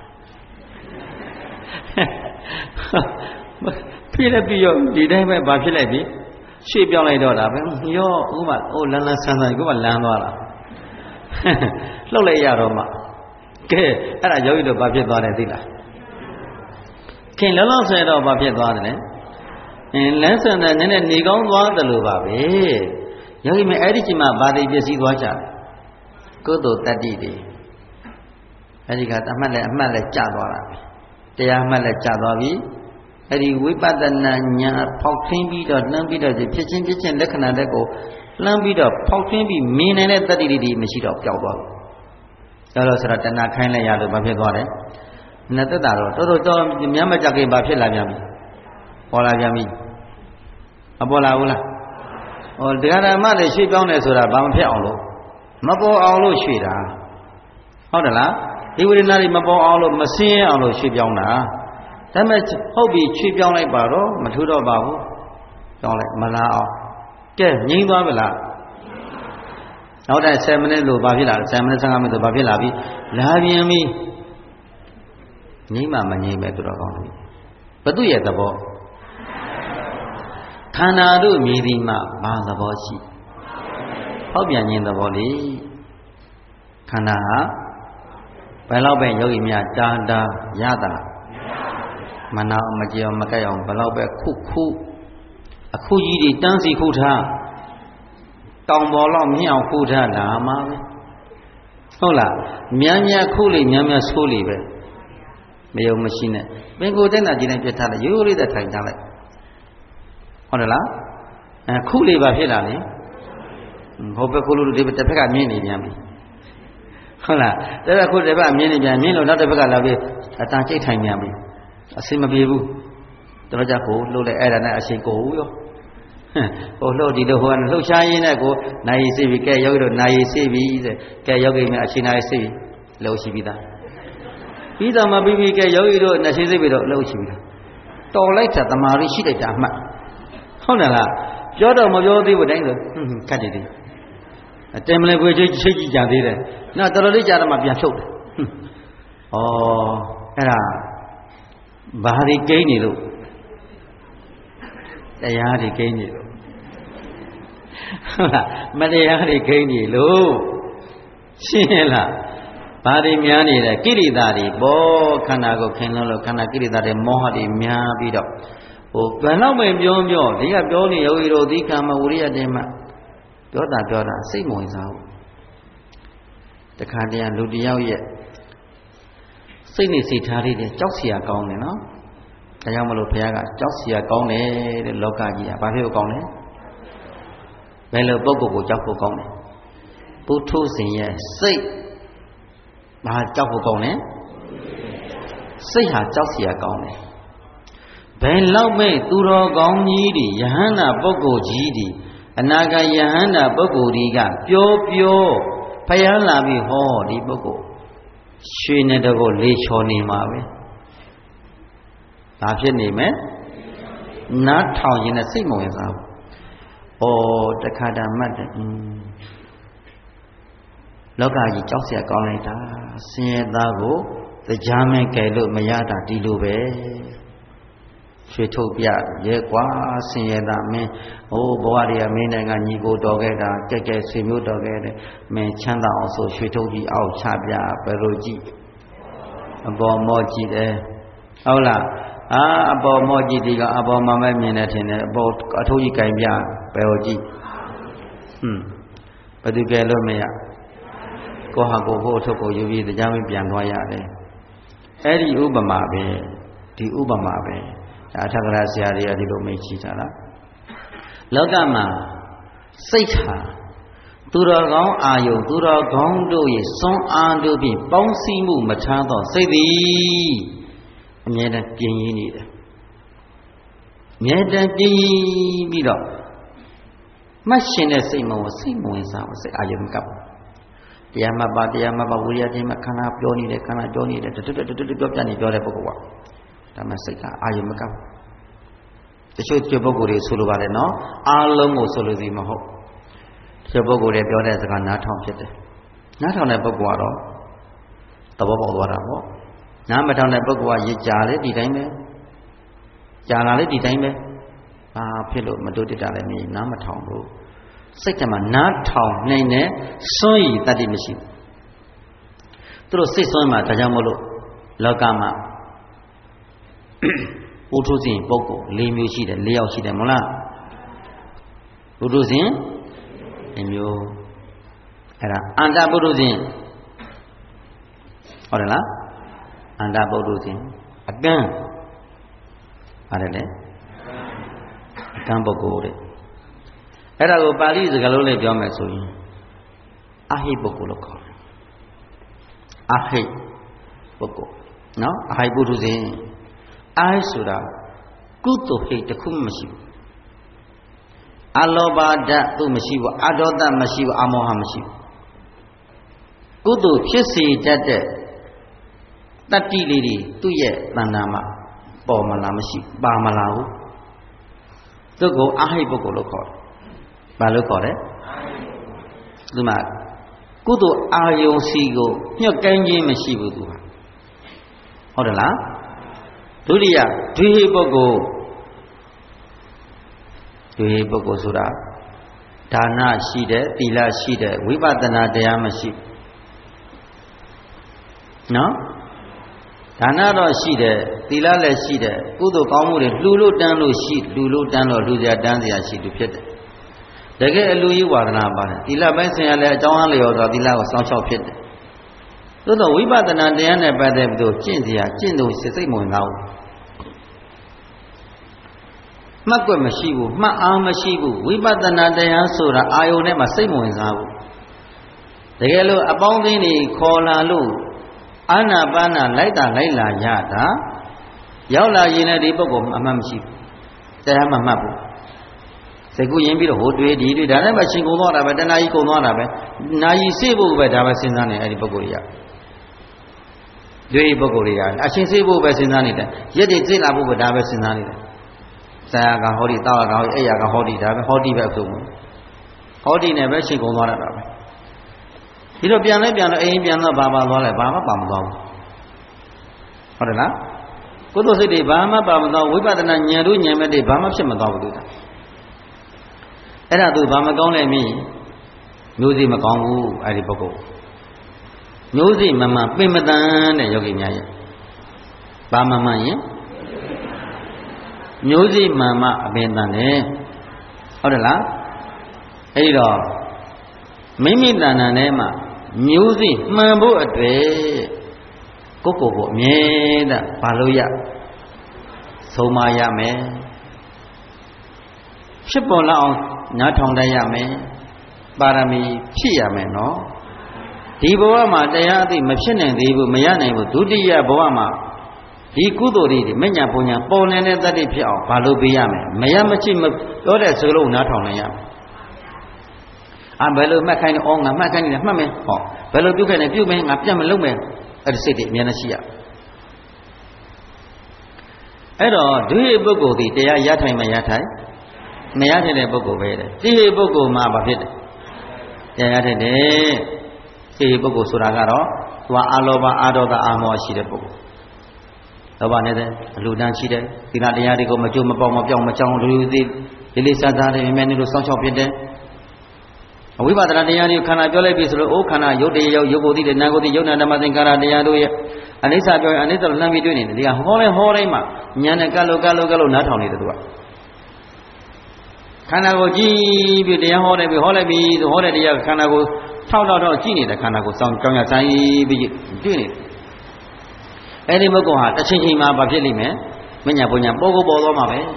ဖြစ်လည်းပြီးရောဒီတိုင်းပဲဘာဖြစ်လိုက်ပြီရှေ့ပြောင်းလိုက်တော့တာပဲရောဥပမာအိုးလန်းလန်းဆန်းဆန်းကိုကလန်းသွားတာလှုပ်လိုက်ရတော့မှကဲအဲ့ဒါယောဂီတို့ဘာဖြစ်သွားတယ်သိလားခင်လောလောဆယ်တော့ဘာဖြစ်သွားတယ်လဲအင်းလန်းဆန်းတဲ့နည်းနည်းနေကောင်းသွားတယ်လို့ပါပဲယောဂီမအဲ့ဒီချိန်မှာဘာတွေပျက်စီးသွားကြလဲကုသိုလ်တတ္တိတွေအဲ့ဒီကအမှတ်လည်းအမှတ်လည်းကျသွားတာတရားမှတ်လည်းကျသွားပြီအဲ့ဒီဝိပဿနာဉာဏ်ဖောက်ထွင်းပြီးတော့နှမ်းပြီးတော့ဖြစ်ချင်းဖြစ်ချင်းလက္ခဏာတဲ့ကိုလှမ်းပြီးတော့ဖောက်ထွင်းပြီးမြင်နေတဲ့တတ္တိတွေမရှိတော့ပျောက်သွားဘူးဒါလို့ဆိုတော့တဏှာခိုင်းလိုက်ရလို့ဘာဖြစ်သွားလဲနတ္တတာတော့တော်တော်တော်မြတ်မကြခင်ဘာဖြစ်လာပြန်ပြီပေါ်လာပြန်ပြီမပေါ်လာဘူးလားဟောတရားဓမ္မတွေရွှေ့ပြောင်းတယ်ဆိုတာဘာမဖြစ်အောင်လို့မပေါ်အောင်လို့ရွှေ့တာဟုတ်တယ်လားဒီဝိရဏတွေမပေါ်အောင်လို့မစင်းအောင်လို့ရွှေ့ပြောင်းတာဒါပေမဲ့ဟုတ်ပြီရွှေ့ပြောင်းလိုက်ပါတော့မထူတော့ပါဘူးပြောင်းလိုက်မလားအောင်ကဲငြိမ်းသွားပြီလားနောက်တဲ့ဆယ်မိနစ်လို့ဘာဖြစ်လာလဲဆယ်မိနစ်ဆယ့်ငါးမိနစ်လို့ဘာဖြစ်လာပြီလာပြန်ပြီငြိမ်းမှမငြိမ်းပဲသူတော်ကောင်းတယ်ဘသူရဲ့သဘောခန္ဓာတို့မြည်သည်မှဘာသဘောရှိဟောက်ပြန်ခြင်းသဘောလေခန္ဓာဟာဘယ်လောက်ပဲယောဂီများတာတာရတာမနာမကြောက်မကက်အောင်ဘယ်လောက်ပဲခုခုအခုကြီးတွေတန်းစီခုထားတောင်ပေါ်လောက်မြင့်အောင်ခုထားတာမှပဲဟုတ်လားများများခုလေများများဆိုးလေပဲမယုံမရှိနဲ့ပင်ကိုယ်တက်တာကြည်တိုင်းပြတ်ထားလိုက်ရိုးရိုးလေးသက်ထိုင်ထားလိုက်ဟုတ်တယ်လားအဲခုလေပါဖြစ်လာလေဟိုဘက်ခုလို့ဒီဘက်တစ်ဖက်ကမြင်နေပြန်ပြီဟုတ်လားဒါကခုတစ်ဖက်ကမြင်နေပြန်မြင်လို့နောက်တစ်ဖက်ကလာပြီးအတန်ကျိတ်ထိုင်ပြန်ပြီအစင်မပြေဘူးတော်ကြကိုလှုပ်လိုက်အဲ့ဒါနဲ့အရှင်ကိုရောဟိုလှုပ်ဒီလိုဟိုကလှုပ်ရှားရင်းနဲ့ကိုနိုင်ရည်စီးပြီးကဲယောဂီတို့နိုင်ရည်စီးပြီးတဲ့ကဲယောဂီများအရှင်နိုင်ရည်စီးပြီးလှုပ်ရှိပြီးသားပြီးတော့မှပြီးပြီးကဲယောဂီတို့နှရှင်းစီးပြီးတော့လှုပ်ရှိပြီးသားတော်လိုက်တာတမာရီရှိလိုက်တာအမှတ်ဟုတ်တယ်လားပြောတော့မပြောသေးဘူးတိုင်းဆိုဟွန်းခတ်တယ်ဒီအတယ်မလဲခွေချိတ်ချိတ်ကြည့်ကြသေးတယ်နောက်တော်တော်လေးကြာတော့မှပြန်ဖြုတ်တယ်ဟွန်းဩအဲ့ဒါဘာတွေကိန်းနေလို့တရားတွေကိန်းနေလို့ဟုတ်လားမတရားတွေကိန်းနေလို့ရှင်းရလားဘာတွေများနေလဲကိရိတာတွေပေါ်ခန္ဓာကိုခင်လုံးလို့ခန္ဓာကိရိတာတွေမောဟတွေများပြီးတော့ဟိုဘယ်တော့မှပြောပြောဒီကပြောနေယောဂီတို့ဒီကံမဝရိယတေမပြောတာပြောတာစိတ်မဝင်စားဘူးတခါတည်းလူတယောက်ရဲ့စိတ်နေစိတ်ထားလေးတွေကြောက်เสียကောင်းတယ်နော်ဒါကြောင့်မလို့ဘုရားကကြောက်เสียကောင်းတယ်တဲ့လောကကြီးကဘာဖြစ်လို့ကောင်းလဲဘယ်လိုပုဂ္ဂိုလ်ကိုကြောက်ဖို့ကောင်းလဲပုထုဇဉ်ရဲ့စိတ်ဘာကြောက်ဖို့ကောင်းလဲစိတ်ဟာကြောက်เสียကောင်းတယ်ဘယ်လောက်မဲ့သူတော်ကောင်းကြီးတွေယဟန္တာပုဂ္ဂိုလ်ကြီးတွေအနာဂတ်ယဟန္တာပုဂ္ဂိုလ်တွေကပြောပြောဘုရားလာပြီးဟောဒီပုဂ္ဂိုလ်ရွှေနဲ့တကောလေးချော်နေမှာပဲဒါဖြစ်နေမယ်နားထောင်ရင်လည်းစိတ်မဝင်စားဘူးဩတခါတည်းမှတ်တယ်อืมလောကကြီးကြောက်เสียကောင်းလိုက်တာဆင်းရဲသားကိုတရားမဲ့ကယ်လို့မရတာဒီလိုပဲရွှေထုတ်ပြရဲကွာဆင်းရဲသားမင်းဟိုဘဝတွေကမင်းနိုင်ငံညီကိုတော်ခဲ့တာကြက်ကြက်ဆွေမျိုးတော်ခဲ့တယ်မင်းချမ်းသာအောင်ဆိုရွှေထုတ်ကြီးအောက်ချပြဘယ်လိုကြည့်အပေါ်မောကြည့်တယ်ဟုတ်လားအာအပေါ်မောကြည့်ဒီကအပေါ်မှာပဲမြင်နေထင်တယ်အပေါ်အထိုးကြီးကင်ပြဘယ်လိုကြည့်ဟွန်းဘယ်သူကယ်လို့မရကိုဟာကိုဖို့ထုတ်ကိုယူပြီးတရားမပြန်သွားရတယ်အဲ့ဒီဥပမာပဲဒီဥပမာပဲအထက်ကရာဆရာတွေကဒီလိုမိတ်ချတာလားလောကမှာစိတ်ဟာသူတော်ကောင်းအာယုံသူတော်ကောင်းတို့ရဲ့စွမ်းအားတို့ဖြင့်ပေါင်းစည်းမှုမထားသောစိတ်သည်အမြဲတမ်းပြင်းရင်းနေတယ်အမြဲတမ်းပြင်းပြီးတော့မှတ်ရှင်တဲ့စိတ်မဝင်စိတ်မဝင်စားဘူးစိတ်အာယုံကပ်တရားမှပါတရားမှပါဝိရိယတိမှခန္ဓာပြောနေတယ်ခန္ဓာပြောနေတယ်တွတ်တွတ်တွတ်တွတ်ပြောပြနေပြောတဲ့ပုဂ္ဂိုလ်ကဒါမှစိတ်ကအာယုံမကပ်တချို့တချို့ပုဂ္ဂိုလ်တွေဆိုလိုပါတယ်နော်အားလုံးကိုဆိုလိုစီမဟုတ်တချို့ပုဂ္ဂိုလ်တွေပြောတဲ့စကားနားထောင်ဖြစ်တယ်နားထောင်တဲ့ပုဂ္ဂိုလ်ကတော့သဘောပေါက်သွားတာပေါ့နားမထောင်တဲ့ပုဂ္ဂိုလ်ကရကြာလေဒီတိုင်းပဲကြာလာလေဒီတိုင်းပဲဘာဖြစ်လို့မတိုးတက်တာလဲမင်းနားမထောင်ဘူးစိတ်ထဲမှာနားထောင်နိုင်တဲ့စွန့်ရည်တတ်တိမရှိဘူးသူတို့စိတ်စွန့်မှာဒါကြောင့်မို့လို့လောကမှာပုထုဇဉ်ပုဂ္ဂိုလ်၄မျိုးရှိတယ်၄ယောက်ရှိတယ်မဟုတ်လားပုထုဇဉ်၄မျိုးအဲ့ဒါအန္တပုထုဇဉ်ဟုတ်တယ်လားအန္တပုထုဇဉ်အကန့်ပါတယ်လေအကန့်ပုဂ္ဂိုလ်တဲ့အဲ့ဒါကိုပါဠိစကားလုံးနဲ့ပြောမယ်ဆိုရင်အဟိပုဂ္ဂိုလ်လို့ခေါ်တယ်အဟိပုဂ္ဂိုလ်နော်အဟိပုထုဇဉ်အဟိဆိုတာကုသိုလ်ဟိတ်တစ်ခုမှမရှိဘူးအလောဘဓာတ်သူမရှိဘူးအဒေါသမရှိဘူးအမောဟမရှိဘူးကုသိုလ်ဖြစ်စေတတ်တဲ့တတ္တိလေးတွေသူ့ရဲ့တဏ္ဍာမှာပေါ်မလားမရှိပါမလားဘူးသူကိုအဟိပုဂ္ဂိုလ်လို့ခေါ်တယ်ဘာလို့ခေါ်လဲဒီမှာကုသိုလ်အာယုံစီကိုညှော့ကိုင်းခြင်းမရှိဘူးသူဟာဟုတ်တယ်လားဒုတိယဒွေဟိပုဂ္ဂိုလ်ဒွေဟိပုဂ္ဂိုလ်ဆိုတာဒါနရှိတယ်သီလရှိတယ်ဝိပဿနာတရားမရှိနော်ဒါနတော့ရှိတယ်သီလလည်းရှိတယ်ကုသိုလ်ကောင်းမှုတွေလှူလို့တန်းလို့ရှိလှူလို့တန်းလို့လှူစရာတန်းစရာရှိသူဖြစ်တယ်တကယ်အလူကြီးဝါဒနာပါတယ်သီလပိုင်းဆင်ရလဲအကြောင်းအားလျော်စွာသီလကိုစောင့်ရှောက်ဖြစ်တယ်သို့တော့ဝိပဿနာတရားနဲ့ပတ်သက်ပြီးတော့ကျင့်စရာကျင့်လို့စိတ်မဝင်တော့ဘူးမှတ်ွက်မရှိဘူးမှတ်အားမရှိဘူးဝိပဿနာတရားဆိုတာအာယုန်ထဲမှာစိတ်မဝင်စားဘူးတကယ်လို့အပေါင်းအသင်းတွေခေါ်လာလို့အာနာပါနာလိုက်တာလိုက်လာရတာရောက်လာရင်လည်းဒီပုဂ္ဂိုလ်အမှတ်မရှိဘူးတရားမှမှတ်ဘူးစိတ်ကူးရင်ပြီးတော့ဟိုတွေးဒီတွေဒါနဲ့မှရှင်ကုန်သွားတာပဲတဏှာကြီးကုန်သွားတာပဲနာယီစေဖို့ပဲဒါပဲစဉ်းစားနေအဲ့ဒီပုဂ္ဂိုလ်ကြီးကတွေးပုဂ္ဂိုလ်တွေကအရှင်စေဖို့ပဲစဉ်းစားနေတယ်ရက်တွေသိလာဖို့ပဲဒါပဲစဉ်းစားနေတယ်ဇာယကဟောဒီတာဝကဟောဒီအဲ့ရကဟောဒီဒါပဲဟောဒီပဲအဆုံးဟောဒီနဲ့ပဲရှင်ကုန်သွားတာပဲဒီတော့ပြန်လဲပြန်တော့အိမ်ပြန်တော့ဘာပါသွားလဲဘာမှပါမသွားဘူးဟုတ်တယ်လားကုသိုလ်စိတ်တွေဘာမှပါမသွားဝိပဿနာဉာဏ်တို့ဉာဏ်မဲ့တွေဘာမှဖြစ်မသွားဘူးသူကအဲ့ဒါသူဘာမကောင်းလဲမြင်မျိုးစိမကောင်းဘူးအဲ့ဒီပုဂ္ဂိုလ်မျိုးစိမမှန်ပင်မတန်တဲ့ယောဂီများရဲ့ဘာမမှန်ရင်မျိုးစိမှန်မှအပင်တန်တယ်ဟုတ်တယ်လားအဲ့ဒီတော့မိမိတဏ္ဍာထဲမှာမျိုးစိမှန်ဖို့အတွက်ကိုယ့်ကိုယ်ကိုအမြဲတမ်းဘာလို့ရဆုံးမရမယ်ဖြစ်ပေါ်လာအောင်နားထောင်တတ်ရမယ်ပါရမီဖြည့်ရမယ်နော်ဒီဘဝမှာတရားအသိမဖြစ်နိုင်သေးဘူးမရနိုင်ဘူးဒုတိယဘဝမှာဒီကုသိုလ်တွေမညာပုံညာပေါ်နေတဲ့တတ္တိဖြစ်အောင်ဘာလို့ပေးရမယ်မရမချစ်မပြောတဲ့စကားလုံးနားထောင်နိုင်ရမယ်အာဘယ်လိုမှတ်ခိုင်းလဲအော်ငါမှတ်ခိုင်းနေတယ်မှတ်မယ်ဟောဘယ်လိုပြုတ်ခိုင်းလဲပြုတ်မယ်ငါပြတ်မလုပ်မယ်အဲ့ဒီစိတ်တွေအများနဲ့ရှိရအဲ့တော့ဒုဟိပုဂ္ဂိုလ်ဒီတရားရထိုင်မရထိုင်မရထိုင်တဲ့ပုဂ္ဂိုလ်ပဲတဲ့တိဟိပုဂ္ဂိုလ်မှာဘာဖြစ်တယ်တရားရထိုင်တယ်တိဟိပုဂ္ဂိုလ်ဆိုတာကတော့သူကအာလောဘအာဒေါသအာမောရှိတဲ့ပုဂ္ဂိုလ်လောဘနဲ့တဲ့အလူတန်းရှိတယ်သီလတရားတွေကိုမကြိုးမပေါက်မပြောင်းမချောင်းလူလူသေးလေးလေးစားစားတယ်မြဲနေလို့စောင့်ရှောက်ဖြစ်တယ်အဝိပဿနာတရားတွေခန္ဓာပြောလိုက်ပြီဆိုလို့အိုးခန္ဓာရုပ်တည်းရုပ်ရုပ်ကိုသိတယ်နာကိုသိယုံနာဓမ္မသင်္ကာရတရားတို့ရဲ့အနိစ္စပြောရင်အနိစ္စလို့လှမ်းပြီးတွေ့နေတယ်ဒီကဟောလဲဟောတိုင်းမှာဉာဏ်နဲ့ကလို့ကလို့ကလို့နားထောင်နေတယ်သူကခန္ဓာကိုကြည့်ပြီးတရားဟောတယ်ပြီးဟောလိုက်ပြီဆိုဟောတဲ့တရားခန္ဓာကိုထောက်ထောက်ထောက်ကြည့်နေတယ်ခန္ဓာကိုစောင့်ကြောင်းရဆိုင်ပြီးတွေ့နေတယ်အဲ့ဒီပုဂ္ဂိုလ်ဟာတစ်ချိန်ချိန်မှာဘာဖြစ်လိမ့်မယ်မညာပုညာပေါ်ကိုပေါ်သွားမှာပဲ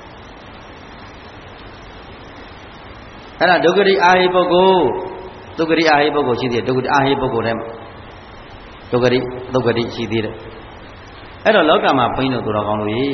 အဲ့ဒါဒုက္ခရိအာဟိပုဂ္ဂိုလ်ဒုက္ခရိအာဟိပုဂ္ဂိုလ်ရှိသေးတယ်ဒုက္ခရိအာဟိပုဂ္ဂိုလ်ထဲမှာဒုက္ခရိဒုက္ခရိရှိသေးတယ်အဲ့တော့လောကမှာဘိန်းတို့တော်ကောင်းလို့ရေ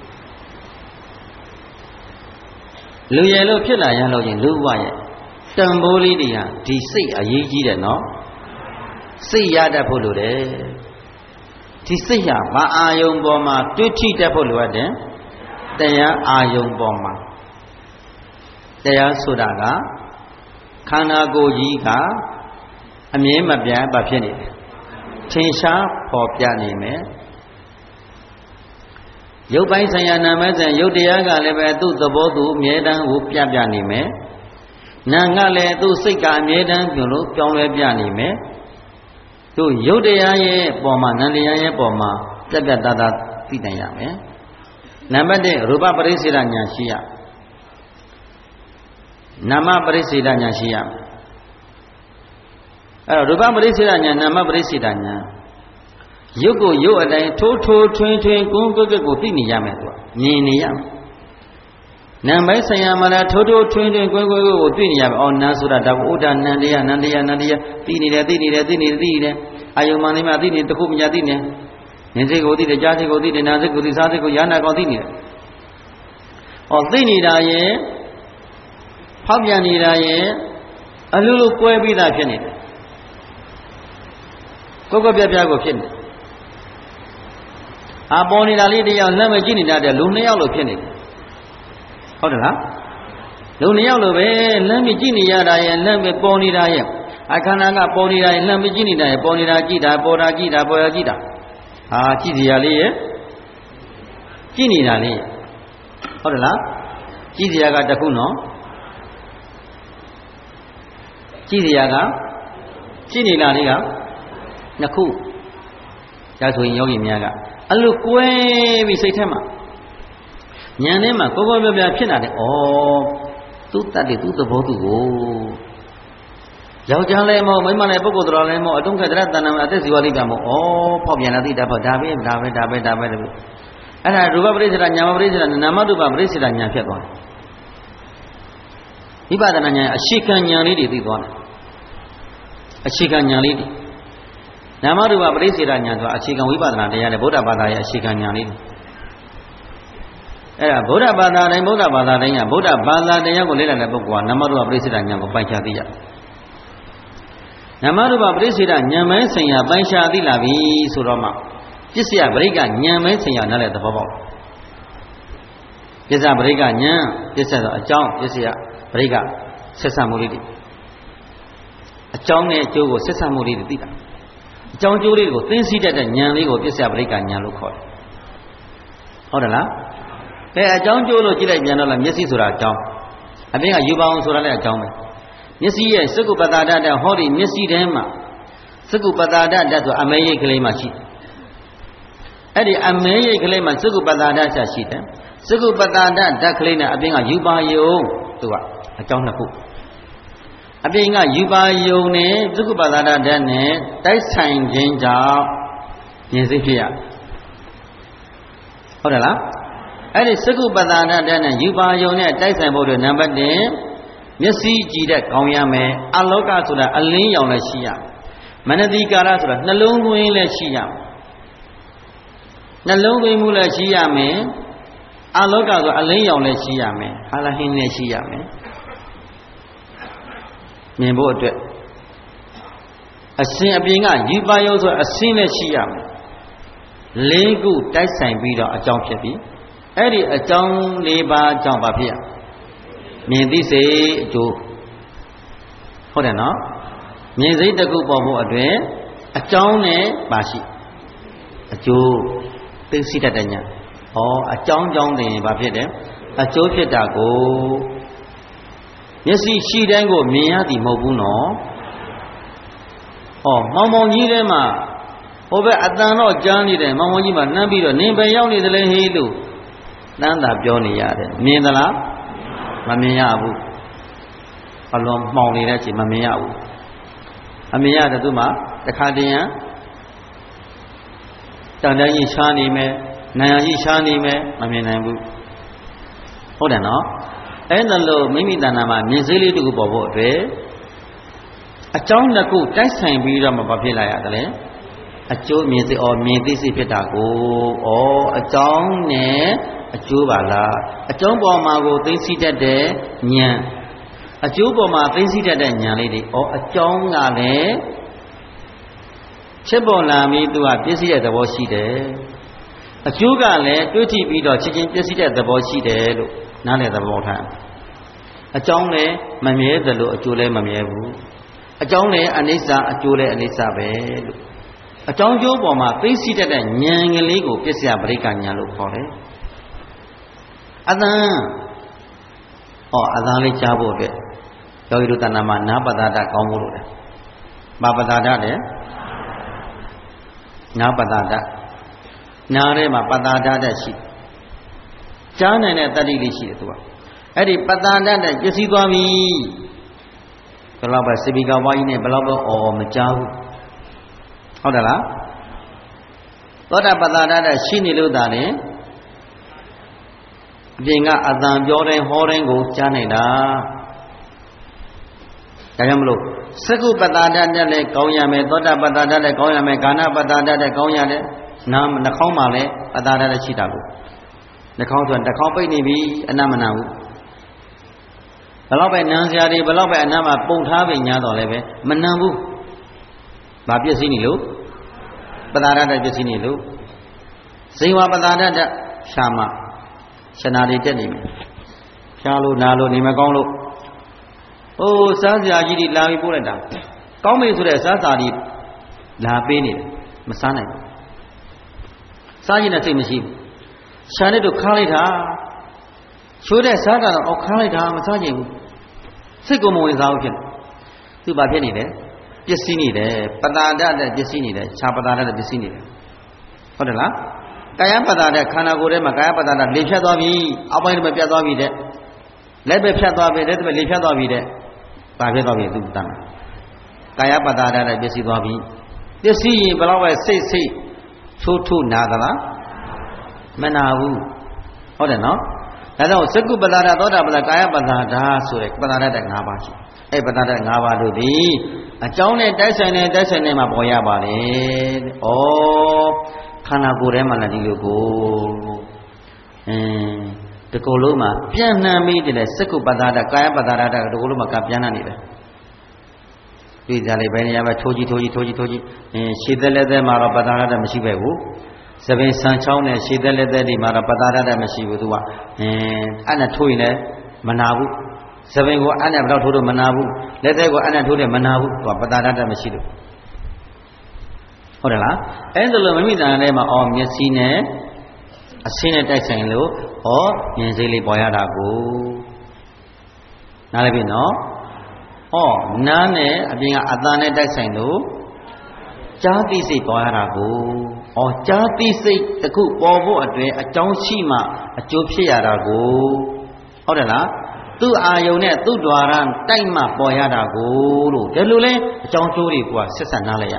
လူရယ်လို့ဖြစ်လာရလို့ချင်းလူဘဝရဲ့တန်ဖိုးလေးတွေဟာဒီစိတ်အရေးကြီးတယ်နော်စိတ်ရတတ်ဖို့လိုတယ်ဒီစိတ်ဟာဘာအာယုံပေါ်မှာတွေ့ထိတတ်ဖို့လိုအပ်တယ်တရားအာယုံပေါ်မှာတရားဆိုတာကခန္ဓာကိုယ်ကြီးကအမြဲမပြတ်ပါဖြစ်နေတယ်ထင်ရှားပေါ်ပြနေမယ်ရုပ်ပိုင်းဆိုင်ရာနာမည်ဆိုင်ရုပ်တရားကလည်းပဲသူ့သဘောသူအမြဲတမ်းကိုပြပြနေမယ်နာကလည်းသူ့စိတ်ကအမြဲတမ်းပြုလို့ပြောင်းလဲပြနေမယ်သူ့ရုပ်တရားရဲ့ပေါ်မှာနာမ်တရားရဲ့ပေါ်မှာပြပြတတသိနိုင်ရမယ်နံပါတ်၁ရူပပရိစ္ဆေဒဉာဏ်ရှိရနာမပရိစ္ဆေဒဉာဏ်ရှိရမယ်အဲ့တော့ရူပပရိစ္ဆေဒဉာဏ်နာမပရိစ္ဆေဒဉာဏ်ရုပ်ကိုရုပ်အတိုင်းထိုးထိုးထွင်းထွင်းကိုယ်ကိုယ်ကိုသိနေရမယ်သူကမြင်နေရမယ်နာမ်ပိုင်းဆိုင်ရာမှာလည်းထိုးထိုးထွင်းထွင်းကိုယ်ကိုယ်ကိုသိနေရမယ်အော်နာဆိုတာဒါကိုဥဒ္ဒနန္တရားနန္တရားနန္တရားသိနေတယ်သိနေတယ်သိနေတယ်သိနေတယ်အာယုံမှန်နေမှသိနေတခုမညာသိနေဉာဏ်စိတ်ကိုသိတယ်ကြားစိတ်ကိုသိတယ်နာမ်စိတ်ကိုသိစားစိတ်ကိုယာနာကောသိနေတယ်ဩသိနေတာရဲ့ဖောက်ပြန်နေတာရဲ့အလိုလိုကွဲပြီးသားဖြစ်နေတယ်ကိုယ်ကိုပြပြကိုဖြစ်နေအပေါ်နေတာလေးတယောက်လက်မကြည့်နေတာတဲ့လူနှစ်ယောက်လိုဖြစ်နေတယ်ဟုတ်တယ်လားလူနှစ်ယောက်လိုပဲလက်မကြည့်နေရတာရဲ့လက်မပေါ်နေတာရဲ့အခန္ဓာကပေါ်နေတာရဲ့လက်မကြည့်နေတာရဲ့ပေါ်နေတာကြည့်တာပေါ်တာကြည့်တာပေါ်တာကြည့်တာဟာကြည့်စရာလေးရဲ့ကြည့်နေတာလေးဟုတ်တယ်လားကြည့်စရာကတစ်ခုနော်ကြည့်စရာကကြည့်နေတာလေးကနှစ်ခုဒါဆိုရင်ယောဂီများကအလိုကွဲပြီးစိတ်ထဲမှာဉာဏ်ထဲမှာကိုယ်ကိုယ်ပြပြဖြစ်လာတယ်ဩသူ့တတ်တယ်သူ့သဘောသူကိုယောက်ျားလည်းမဟုတ်မိန်းမလည်းပုဂ္ဂိုလ်တော်လည်းမဟုတ်အတုံးခက်တဲ့တဏ္ဍာမှာအသက်ဇီဝလိကမဟုတ်ဩဖောက်ပြန်လာသိတာပေါ့ဒါပဲဒါပဲဒါပဲဒါပဲအဲ့ဒါရူပပရိစ္ဆေဒညာမပရိစ္ဆေဒနာမရူပပရိစ္ဆေဒညာဖြစ်သွားတယ်ဝိပဿနာဉာဏ်အရှိခံဉာဏ်လေးတွေသိသွားတယ်အခြေခံဉာဏ်လေးတွေနာမရူပပရိစ္ဆေဒဉာဏ်ဆိုတာအခြေခံဝိပဿနာတရားနဲ့ဗုဒ္ဓဘာသာရဲ့အခြေခံဉာဏ်လေးတွေအဲ့ဒါဗုဒ္ဓဘာသာတိုင်းဗုဒ္ဓဘာသာတိုင်းကဗုဒ္ဓဘာသာတရားကိုလေ့လာတဲ့ပုဂ္ဂိုလ်ကနာမရူပပရိစ္ဆေဒဉာဏ်ကိုပိုင်ခြားသိရတယ်နာမရူပပရိစ္ဆေဒဉာဏ်မဲဆိုင်ရာပိုင်ခြားသိလာပြီဆိုတော့မှပစ္စယပရိက္ခဉာဏ်မဲဆိုင်ရာနားလည်သဘောပေါက်ပစ္စယပရိက္ခဉာဏ်ပစ္စယဆိုအကြောင်းပစ္စယပရိက္ခဆက်ဆံမှုလေးတွေအကြောင်းနဲ့အကျိုးကိုဆက်ဆံမှုလေးတွေသိတာအကြောင်းအကျိုးလေးတွေကိုသိသိတတ်တဲ့ဉာဏ်လေးကိုပစ္စယပရိက္ခဉာဏ်လို့ခေါ်တယ်ဟုတ်တယ်လားအဲအကြောင်းကျိုးလို့ကြည့်လိုက်ပြန်တော့လားမျက်စိဆိုတာအကြောင်းအပြင်ကယူပါအောင်ဆိုတာလည်းအကြောင်းပဲမျက်စိရဲ့စကုပ္ပတာဓာတ်တဲ့ဟောဒီမျက်စိထဲမှာစကုပ္ပတာဓာတ်ဆိုအမဲရိတ်ကလေးမှရှိတယ်အဲ့ဒီအမဲရိတ်ကလေးမှာစကုပ္ပတာဓာတ်ရှိတယ်စကုပ္ပတာဓာတ်ဓာတ်ကလေးနဲ့အပြင်ကယူပါယုံသူကအကြောင်းနှစ်ခုအပြင်ကယူပါယုံနဲ့စကုပ္ပတာဓာတ်နဲ့တိုက်ဆိုင်ခြင်းကြောင့်မြင်စိတ်ဖြစ်ရဟုတ်တယ်လားအဲ့ဒီစကုပ္ပတာဓာတ်နဲ့ယူပါယုံနဲ့တိုက်ဆိုင်ဖို့အတွက်နံပါတ်oneမျက်စိကြည့်တဲ့ကောင်းရမယ်အလောကဆိုတာအလင်းရောင်လည်းရှိရမနတိကာရဆိုတာနှလုံးသွင်းလည်းရှိရနှလုံးသွင်းမှုလည်းရှိရမယ်အလောကဆိုအလင်းရောင်လည်းရှိရမယ်ဟာလဟင်းလည်းရှိရမယ်မြင်ဖို့အတွက်အစဉ်အပြင်ကယူပါယုံဆိုအစဉ်လည်းရှိရမယ်လေးခုတိုက်ဆိုင်ပြီးတော့အကြောင်းဖြစ်ပြီအဲ့ဒီအကြောင်း၄ပါးအကြောင်းပါဖြစ်ရမြင်သိစိတ်အကျိုးဟုတ်တယ်နော်မြင်စိတ်တစ်ခုပေါ်ဖို့အတွက်အကြောင်းနဲ့ပါရှိအကျိုးသိသိတတ်တဲ့ညာဩအကြောင်းကြောင်းတင်ဘာဖြစ်တယ်အကျိုးဖြစ်တာကိုမျက်စိရှိတိုင်းကိုမြင်ရသည်မဟုတ်ဘူးနော်ဩမောင်မောင်ကြီးထဲမှာဟိုဘက်အတန်တော့ကြားနေတယ်မောင်မောင်ကြီးမှာနှမ်းပြီးတော့နင်ပဲရောက်နေတယ်လေဟေးလို့တန်းတာပြောနေရတယ်မြင်သလားမမြင်ရဘူးအလုံးမှောင်နေတဲ့အချိန်မမြင်ရဘူးအမြင်ရတယ်သူမှတခါတည်းရန်တန်တန်းကြီးရှားနေမယ်နာယကြီးရှားနေမယ်မမြင်နိုင်ဘူးဟုတ်တယ်နော်အဲ့ဒါလို့မိမိတဏ္ဍာမှာမြင်စိတ်လေးတစ်ခုပေါ်ဖို့အတွက်အကြောင်းတစ်ခုတိုက်ဆိုင်ပြီးတော့မှဘာဖြစ်လာရတယ်လဲအကျိုးမြင်စိတ်ဩမြင်သိစိတ်ဖြစ်တာကိုဩအကြောင်းနဲ့အကျိုးပါလားအကြောင်းပေါ်မှာကိုသိသိတတ်တဲ့ဉာဏ်အကျိုးပေါ်မှာသိသိတတ်တဲ့ဉာဏ်လေးတွေဩအကြောင်းကလည်းဖြစ်ပေါ်လာပြီးသူကပြည့်စည်တဲ့သဘောရှိတယ်အကျိုးကလည်းတွေးကြည့်ပြီးတော့ချက်ချင်းပြည့်စည်တဲ့သဘောရှိတယ်လို့နားလည်သဘောထားအကြောင်းလည်းမမြဲသလိုအကျိုးလည်းမမြဲဘူးအကြောင်းလည်းအနိစ္စအကျိုးလည်းအနိစ္စပဲလို့အကြောင်းကျိုးပေါ်မှာသိသိတတ်တဲ့ဉာဏ်ကလေးကိုပစ္စယပရိက္ခဉာဏ်လို့ခေါ်တယ်အတန်ဩအတန်လေးကြားဖို့အတွက်ယောဂီတို့တဏ္ဍာမှာနာပတ္တာဒကောင်းဖို့လို့လေဘာပတ္တာဒလဲနာပတ္တာဒနာထဲမှာပတ္တာဒတဲ့ရှိကြားနိုင်တဲ့တတ္တိလေးရှိတယ်သူကအဲ့ဒီပတ္တာဒတဲ့ပစ္စည်းသွားပြီဘယ်တော့ပဲစပီကာဝါကြီးနဲ့ဘယ်တော့ပဲအော်မကြားဘူးဟုတ်တယ်လားသောတာပတ္တရတဲ့ရှိနေလို့သာလေအပြင်ကအတန်ပြောတိုင်းဟောတိုင်းကိုကြားနိုင်တာဒါကြောင့်မလို့စကုပတ္တရတဲ့လည်းကောင်းရမယ်သောတာပတ္တရတဲ့ကောင်းရမယ်ကာဏပတ္တရတဲ့ကောင်းရတယ်နားနှာခေါင်းမှာလည်းပတ္တရတဲ့ရှိတာကိုနှာခေါင်းဆိုနှာခေါင်းပိတ်နေပြီအနမနာဘူးဘယ်တော့ပဲနန်းစရာတွေဘယ်တော့ပဲအနမ်းမှာပုံထားပြီညာတော့လည်းပဲမနမ်းဘူးဘာပြည့်စည်နေလို့ပတ္တရတဲ့ပြည့်စည်နေလို့ဇိဝပတ္တရတဲ့ရှာမရှနာတွေတက်နေပြီရှားလို့နားလို့နေမကောင်းလို့ဟိုးစားစရာကြီးတွေလာပြီးပို့လိုက်တာကောင်းပြီဆိုတဲ့စားစာတွေလာပေးနေတယ်မစားနိုင်ဘူးစားရင်လည်းစိတ်မရှိဘူးရှားတဲ့တို့ခါလိုက်တာချိုးတဲ့စားတာတော့အောက်ခါလိုက်တာမစားချင်ဘူးစိတ်ကိုမဝင်စားဘူးဖြစ်တယ်သူဘာဖြစ်နေလဲပစ္စည်းနေတယ်ပတ္တာဒတဲ့ပစ္စည်းနေတယ်ခြာပတ္တာဒတဲ့ပစ္စည်းနေတယ်ဟုတ်တယ်လားကာယပတ္တာဒခန္ဓာကိုယ်ထဲမှာကာယပတ္တာဒလေဖြတ်သွားပြီအောက်ပိုင်းတွေပြတ်သွားပြီတဲ့လက်ပဲဖြတ်သွားပြီလက်ပဲလေဖြတ်သွားပြီတဲ့ဘာဖြစ်သွားပြီသူတမ်းကာယပတ္တာဒတဲ့ပစ္စည်းသွားပြီပစ္စည်းရင်ဘယ်တော့ပဲစိတ်စိတ်ထိုးထိုးနာသလားမနာဘူးဟုတ်တယ်နော်ဒါကြောင့်စကုပ္ပတ္တရသောတာပတ္တကာယပတ္တဒါဆိုတဲ့ပတ္တရတဲ့၅ပါးရှိအဲ့ပတ္တရတဲ့၅ပါးတို့သည်အကြောင်းနဲ့တိုက်ဆိုင်တဲ့တိုက်ဆိုင်တဲ့မှာပေါ်ရပါလေတဲ့ဩခန္ဓာကိုယ်ထဲမှာလည်းဒီလိုကိုအင်းဒီကိုယ်လုံးမှာပြန့်နှံ့ပြီးတဲ့စကုပ္ပတ္တရကာယပတ္တရတဲ့ဒီကိုယ်လုံးမှာကပြန့်နှံ့နေတယ်တွေ့ကြလေဘယ်နေရာမှာထိုးကြီးထိုးကြီးထိုးကြီးထိုးကြီးအင်းရှည်သက်လက်သက်မှာတော့ပတ္တရတဲ့မရှိပဲဘူးသပင်ဆန်ချောင်းနဲ့ရှည်သက်လက်သက်ဒီမှာတော့ပတ္တရတဲ့မရှိဘူးသူကအင်းအဲ့နဲ့ထိုးရင်လည်းမနာဘူးသပင်ကိုအဲ့နဲ့ဘယ်တော့ထိုးလို့မနာဘူးလက်သက်ကိုအဲ့နဲ့ထိုးတယ်မနာဘူးသူကပတ္တရတဲ့မရှိလို့ဟုတ်တယ်လားအဲ့ဒါလိုမမိတန်ထဲမှာအော်မျက်စိနဲ့အဆင်းနဲ့တိုက်ဆိုင်လို့ဩမြင်စိတ်လေးပေါ်ရတာကိုနားလည်ပြီနော်ဩနားနဲ့အပြင်ကအတန်နဲ့တိုက်ဆိုင်လို့ကြားသိစိတ်ပေါ်ရတာကိုဩကြားသိစိတ်တစ်ခုပေါ်ဖို့အတွက်အကြောင်းရှိမှအကျိုးဖြစ်ရတာကိုဟုတ်တယ်လားသူ့အာယုံနဲ့သူ့ द्वार တိုက်မှပေါ်ရတာကိုလို့ဒါလိုလဲအကြောင်းကျိုးတွေကဆက်ဆက်နားလိုက်ရ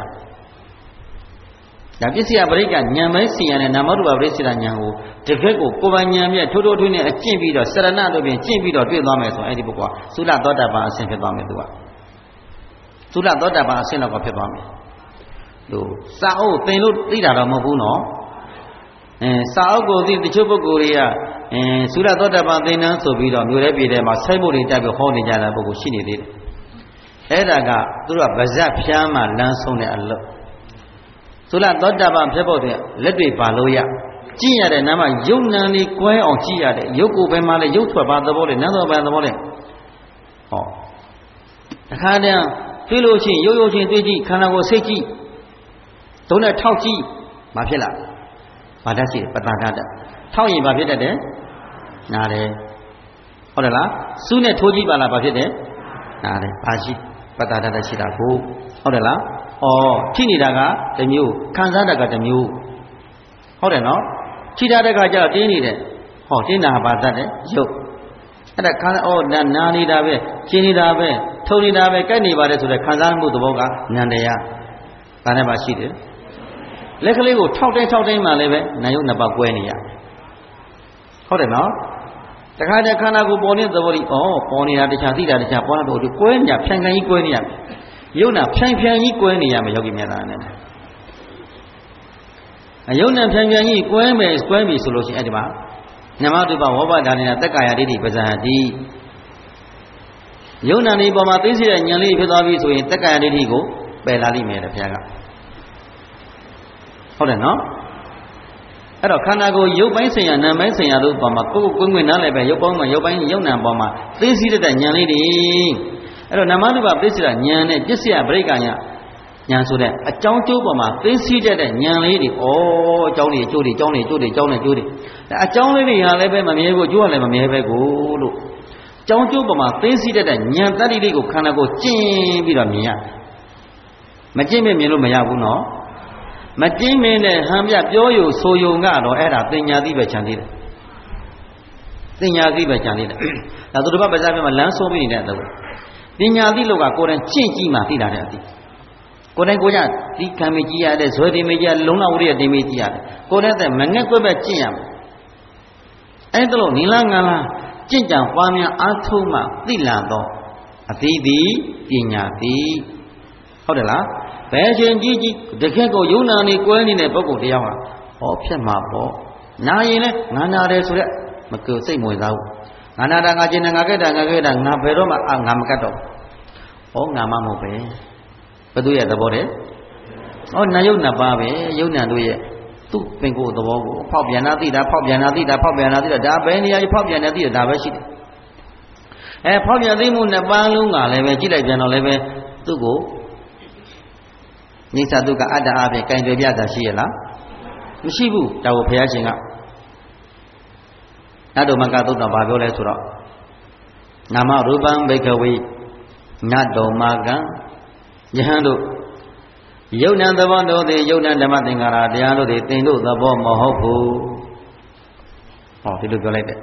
ဒါပစ္စယပရိက္ခဉာဏ်မဲစီရနဲ့နာမရူပပရိစ္ဆေဒဉာဏ်ကိုတကယ့်ကိုကိုယ်ပိုင်ဉာဏ်မြတ်ထိုးထိုးထွင်းနဲ့အကျင့်ပြီးတော့စရဏတို့ပြင်ကျင့်ပြီးတော့တွေ့သွားမယ်ဆိုအဲ့ဒီပုဂ္ဂိုလ်ကသုလသောတာပန်အဆင့်ဖြစ်သွားမယ်သူကသုလသောတာပန်အဆင့်တော့ဖြစ်သွားမယ်လို့စာအုပ်သင်လို့သိတာတော့မဟုတ်ဘူးနော်အဲစာအုပ်ကိုသိတချို့ပုဂ္ဂိုလ်တွေကအဲသုလသောတာပန်သင်္นานဆိုပြီးတော့မျိုးရဲပြည်ထဲမှာစိုက်ဖို့တွေတက်ပြီးဟောနေကြတဲ့ပုဂ္ဂိုလ်ရှိနေသေးတယ်အဲ့ဒါကသူတို့ကဗဇတ်ဖြန်းမှလမ်းဆုံးတဲ့အလုပ်သုလသောတာပန်ဖြစ်ဖို့တဲ့လက်တွေပါလို့ရကြည့်ရတဲ့နာမယုတ်နံလေးကွဲအောင်ကြည့်ရတဲ့ယုတ်ကိုပဲမှလည်းယုတ်ထွက်ပါသဘောလေနန်းတော်ပါသဘောလေဟောတခါတည်းတွေ့လို့ချင်းရုပ်ရုပ်ချင်းတွေ့ကြည့်ခန္ဓာကိုယ်စိတ်ကြည့်ဒုံးနဲ့ထောက်ကြည့်ဘာဖြစ်လားဘာတတ်ရှိပတ္တနာတတ်ထောက်ရင်ဘာဖြစ်တတ်တယ်နားတယ်ဟုတ်တယ်လားစူးနဲ့ထိုးကြည့်ပါလားဘာဖြစ်တယ်နားတယ်ဘာရှိပတ္တနာတတ်ရှိတာကိုဟုတ်တယ်လားဩထိနေတာကတစ်မျိုးခံစားတာကတစ်မျိုးဟုတ်တယ်နော်ထိတာတဲ့ခါကျတော့တင်းနေတယ်ဟောတင်းတာဘာတတ်တယ်ရုပ်အဲ့ဒါခံဩနာနာနေတာပဲရှင်းနေတာပဲထုံနေတာပဲကြိုက်နေပါတယ်ဆိုတဲ့ခံစားမှုသဘောကနန္တရားဒါနဲ့ပါရှိတယ်လက်ကလေးကိုထောက်တိုင်းထောက်တိုင်းမှလည်းပဲနာယုတ်နှစ်ပါးကွဲနေရဟုတ်တယ်နော်တခါတည်းခန္ဓာကိုယ်ပေါ်နေတဲ့သဘောကြီးဩပေါ်နေတာတခြားသိတာတခြားပေါ်တော့ကွဲနေဖြန်ခံကြီးကွဲနေရယုတ်နာဖြန်ဖြန်ကြီးကွဲနေရမယ်ယောဂီများသားနဲ့အယုတ်နာဖြန်ဖြန်ကြီးကွဲမယ်ကွဲပြီဆိုလို့ရှိရင်အဲ့ဒီမှာနမတုပဝဘဒါနိနာသက်ကာယဒိဋ္ဌိပဇာတိယုတ်နာနေပေါ်မှာသိစေတဲ့ဉာဏ်လေးဖြစ်သွားပြီဆိုရင်သက်ကာယဒိဋ္ဌိကိုပယ်လာလိမ့်မယ်တဲ့ဘုရားကဟုတ်တယ်နော်အဲ့တော့ခန္ဓာကိုယ်ရုပ်ပိုင်းဆိုင်ရာနာမ်ပိုင်းဆိုင်ရာတို့ပေါ်မှာကိုယ်ကိုယ်ကွင်းနားလည်းပဲရုပ်ပေါင်းမှာရုပ်ပိုင်းရုပ်နာမ်ပေါ်မှာသိစေတဲ့ဉာဏ်လေးတွေအဲ့တော့နမတုပပစ္စည်းဉာဏ်နဲ့ပစ္စယပရိက္ခဉာဏ်ဉာဏ်ဆိုတဲ့အကြောင်းကျိုးပေါ်မှာသိစေတဲ့ဉာဏ်လေးတွေဩအကြောင်းတွေကျိုးတွေအကြောင်းတွေကျိုးတွေအကြောင်းတွေကျိုးတွေအကြောင်းလေးတွေဟာလည်းပဲမမြဲဘူးကျိုးကလည်းမမြဲပဲကိုလို့အကြောင်းကျိုးပေါ်မှာသိစေတဲ့ဉာဏ်တတ္တိလေးကိုခန္ဓာကိုယ်ကျင့်ပြီးတော့မြင်ရမကျင့်မြင်လို့မရဘူးနော်မကျင်းမင်းနဲ့ဟံပြပြောယူဆိုယုံကတော့အဲ့ဒါတင်ညာသိပဲခြံသေးတယ်တင်ညာသိပဲခြံသေးတယ်ဒါသူတို့ဘပဇာပြမှာလမ်းဆုံးပြီးနေတဲ့တော့တင်ညာသိလို့ကကိုယ်တိုင်ကျင့်ကြည့်မှသိတာတဲ့အသိကိုကိုယ်တိုင်ကိုယ်ကြဒီကံမကြီးရတဲ့ဇွဲတင်မကြီးရလုံလောက်ရတဲ့တင်မကြီးရတယ်ကိုယ်နဲ့မငက်ကွက်ပဲကျင့်ရမယ်အဲ့ဒါလို့နိလငါလာကျင့်ကြံပွားများအားထုတ်မှသိလာတော့အသီးသည်ပညာသည်ဟုတ်တယ်လားဘယ်ချိန်ကြီးကြီးတကယ်ကိုယုံနာနေကွဲနေတဲ့ပုဂ္ဂိုလ်တရားဟာဟောဖြစ်မှာပေါ့နာရင်လည်းငါနာတယ်ဆိုရက်မကူစိတ်မဝင်စားဘူးငါနာတာငါကျင်တယ်ငါကြက်တာငါကြက်တာငါဘယ်တော့မှအာငါမကတ်တော့ဟောငါမှမဟုတ်ပဲဘယ်သူရဲ့သဘောတည်းဟောနာယုတ်နှစ်ပါးပဲယုံနာတို့ရဲ့သူ့ပင်ကိုယ်သဘောကိုဖောက်ပြန်တာသိတာဖောက်ပြန်တာသိတာဖောက်ပြန်တာသိတာဒါဘယ်နေရာကြီးဖောက်ပြန်နေသိတာဒါပဲရှိတယ်အဲဖောက်ပြန်သိမှုနှစ်ပါးလုံးကလည်းပဲကြည့်လိုက်ပြန်တော့လည်းပဲသူ့ကိုနိစ္စဒုက္ခအတ္တအပြင်ကင်တွေပြတာရှိရလားမရှိဘူးဒါကိုဘုရားရှင်ကနတ်တော်မကသုတ်တော်ဘာပြောလဲဆိုတော့နာမရူပံဘိကဝေနတ်တော်မကယဟန်တို့ယုတ်နံသဘောတို့သည်ယုတ်နံဓမ္မသင်္ကာရတရားတို့သည်သင်တို့သဘောမဟုတ်ဘူးဟောဒီလိုပြောလိုက်တယ်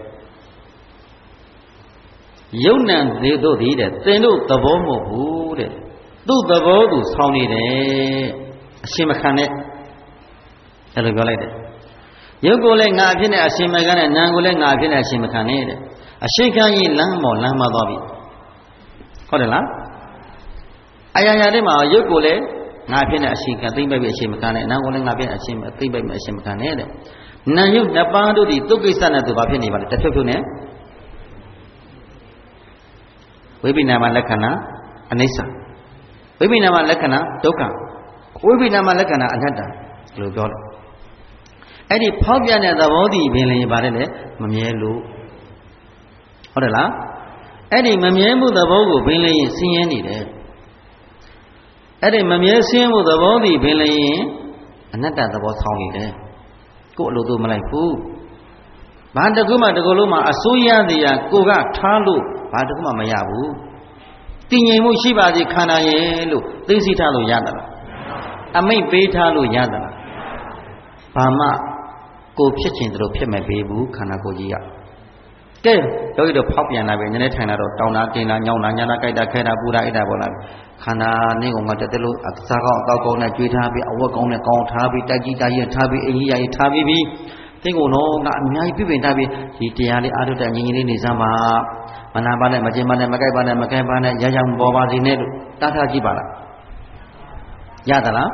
ယုတ်နံသည်တို့သည်တဲ့သင်တို့သဘောမဟုတ်ဘူးတဲ့သူ့သဘောသူဆောင်းနေတယ်အရှင်မခံနဲ့အဲ့လိုပြောလိုက်တယ်ယုတ်ကိုလည်းငါအဖြစ်နဲ့အရှင်မခံနဲ့နာမ်ကိုလည်းငါအဖြစ်နဲ့အရှင်မခံနဲ့တဲ့အရှင်ခံရင်လမ်းပေါ်လမ်းမသွားပြီဟုတ်တယ်လားအရာရာတွေမှာယုတ်ကိုလည်းငါဖြစ်နေအရှင်ကသိမ့်ပိုက်ပြီးအရှင်မခံနဲ့နာမ်ကိုလည်းငါဖြစ်အရှင်သိမ့်ပိုက်ပြီးအရှင်မခံနဲ့တဲ့နာမ်ယုတ်နှစ်ပါးတို့ဒီသူကိစ္စနဲ့သူဘာဖြစ်နေပါလဲတစ်ဖြုတ်ဖြုတ်နဲ့ဝိပိနာမလက္ခဏာအနိစ္စဝိပိနာမလက္ခဏာဒုက္ခဝိပိနာမလက္ခဏာအနတ္တလို့ပြောတယ်အဲ့ဒီဖောက်ပြန်တဲ့သဘောတည်ပင်လည်းပါတယ်လေမမြဲလို့ဟုတ်တယ်လားအဲ့ဒီမမြဲမှုသဘောကိုပင်လည်းဆင်းရဲနေတယ်အဲ့ဒီမမြဲဆင်းရဲမှုသဘောတည်ပင်လည်းအနတ္တသဘောဆောင်းနေတယ်ကိုယ်အလိုတို့မလိုက်ဘူးဘာတကူမှတကူလုံးမှအစိုးရတရားကိုကထားလို့ဘာတကူမှမရဘူးတည်ငြိမ်မှုရှိပါစေခန္ဓာရဲ့လို့သိသိထားလို့ရတာလားအမိတ်ပေးထားလို့ရတာလားဘာမှကိုဖြစ်ခြင်းတို့ဖြစ်မဲ့ပေးဘူးခန္ဓာကိုယ်ကြီးကကဲယောဂီတို့ဖောက်ပြန်လာပြီနည်းနည်းထိုင်လာတော့တောင်းတာတင်းတာညောင်းတာညာတာကြိုက်တာခဲတာပူတာအိတ်တာပေါ်လာပြီခန္ဓာနေကောင်ကတက်တက်လို့အစားကောင်းအကောက်ကောင်းနဲ့ကြွေးထားပြီးအဝတ်ကောင်းနဲ့ကောင်းထားပြီးတိုက်ကြီးတိုက်ကြီးထားပြီးအင်ကြီးရာကြီးထားပြီးပြီးတင်းကုန်တော့ကအများကြီးပြပင်ထားပြီးဒီတရားလေးအားထုတ်တဲ့ညီညီလေးနေစမ်းပါမနာပါနဲ့မကျင်ပါနဲ့မကြိုက်ပါနဲ့မကဲပါနဲ့ရရပေါ်ပါစေနဲ့လို့တားထားကြည့်ပါလားရသလား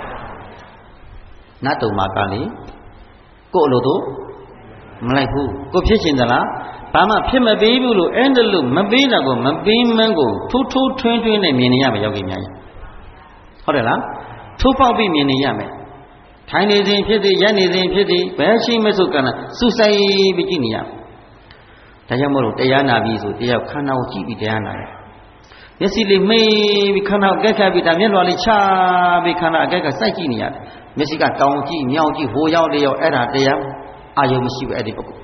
နတ်တုံမာကလေကို့အလိုတို့မလိုက်ဘူးကိုဖြစ်ရှင်သလားဘာမှဖြစ်မပေးဘူးလို့အဲ့ဒါလို့မပေးတာကိုမပေးမန်းကိုထိုးထိုးထွင်းထွင်းနဲ့မြင်နေရမယ်ယောဂီများကြီးဟုတ်တယ်လားထိုးပေါက်ပြီးမြင်နေရမယ်ထိုင်နေစဉ်ဖြစ်သည်ရက်နေစဉ်ဖြစ်သည်ဘယ်ရှိမစုကံလားစူဆိုင်ပြီးကြည့်နေရဒါကြောင့်မို့လို့တရားနာပြီးဆိုတရားခန္ဓာကိုကြည့်ပြီးတရားနာတယ်မျက်စိလေးမှိပြီးခန္ဓာကိုအကဲခတ်ပြီးဒါမျက်လွှာလေးချပြီးခန္ဓာအကဲခတ်စိုက်ကြည့်နေရတယ်မျက်စိကတောင်ကြည့်မြောက်ကြည့်ဟိုရောက်လေရောက်အဲ့ဒါတရားအာယုံမရှိဘူးအဲ့ဒီပုဂ္ဂိုလ်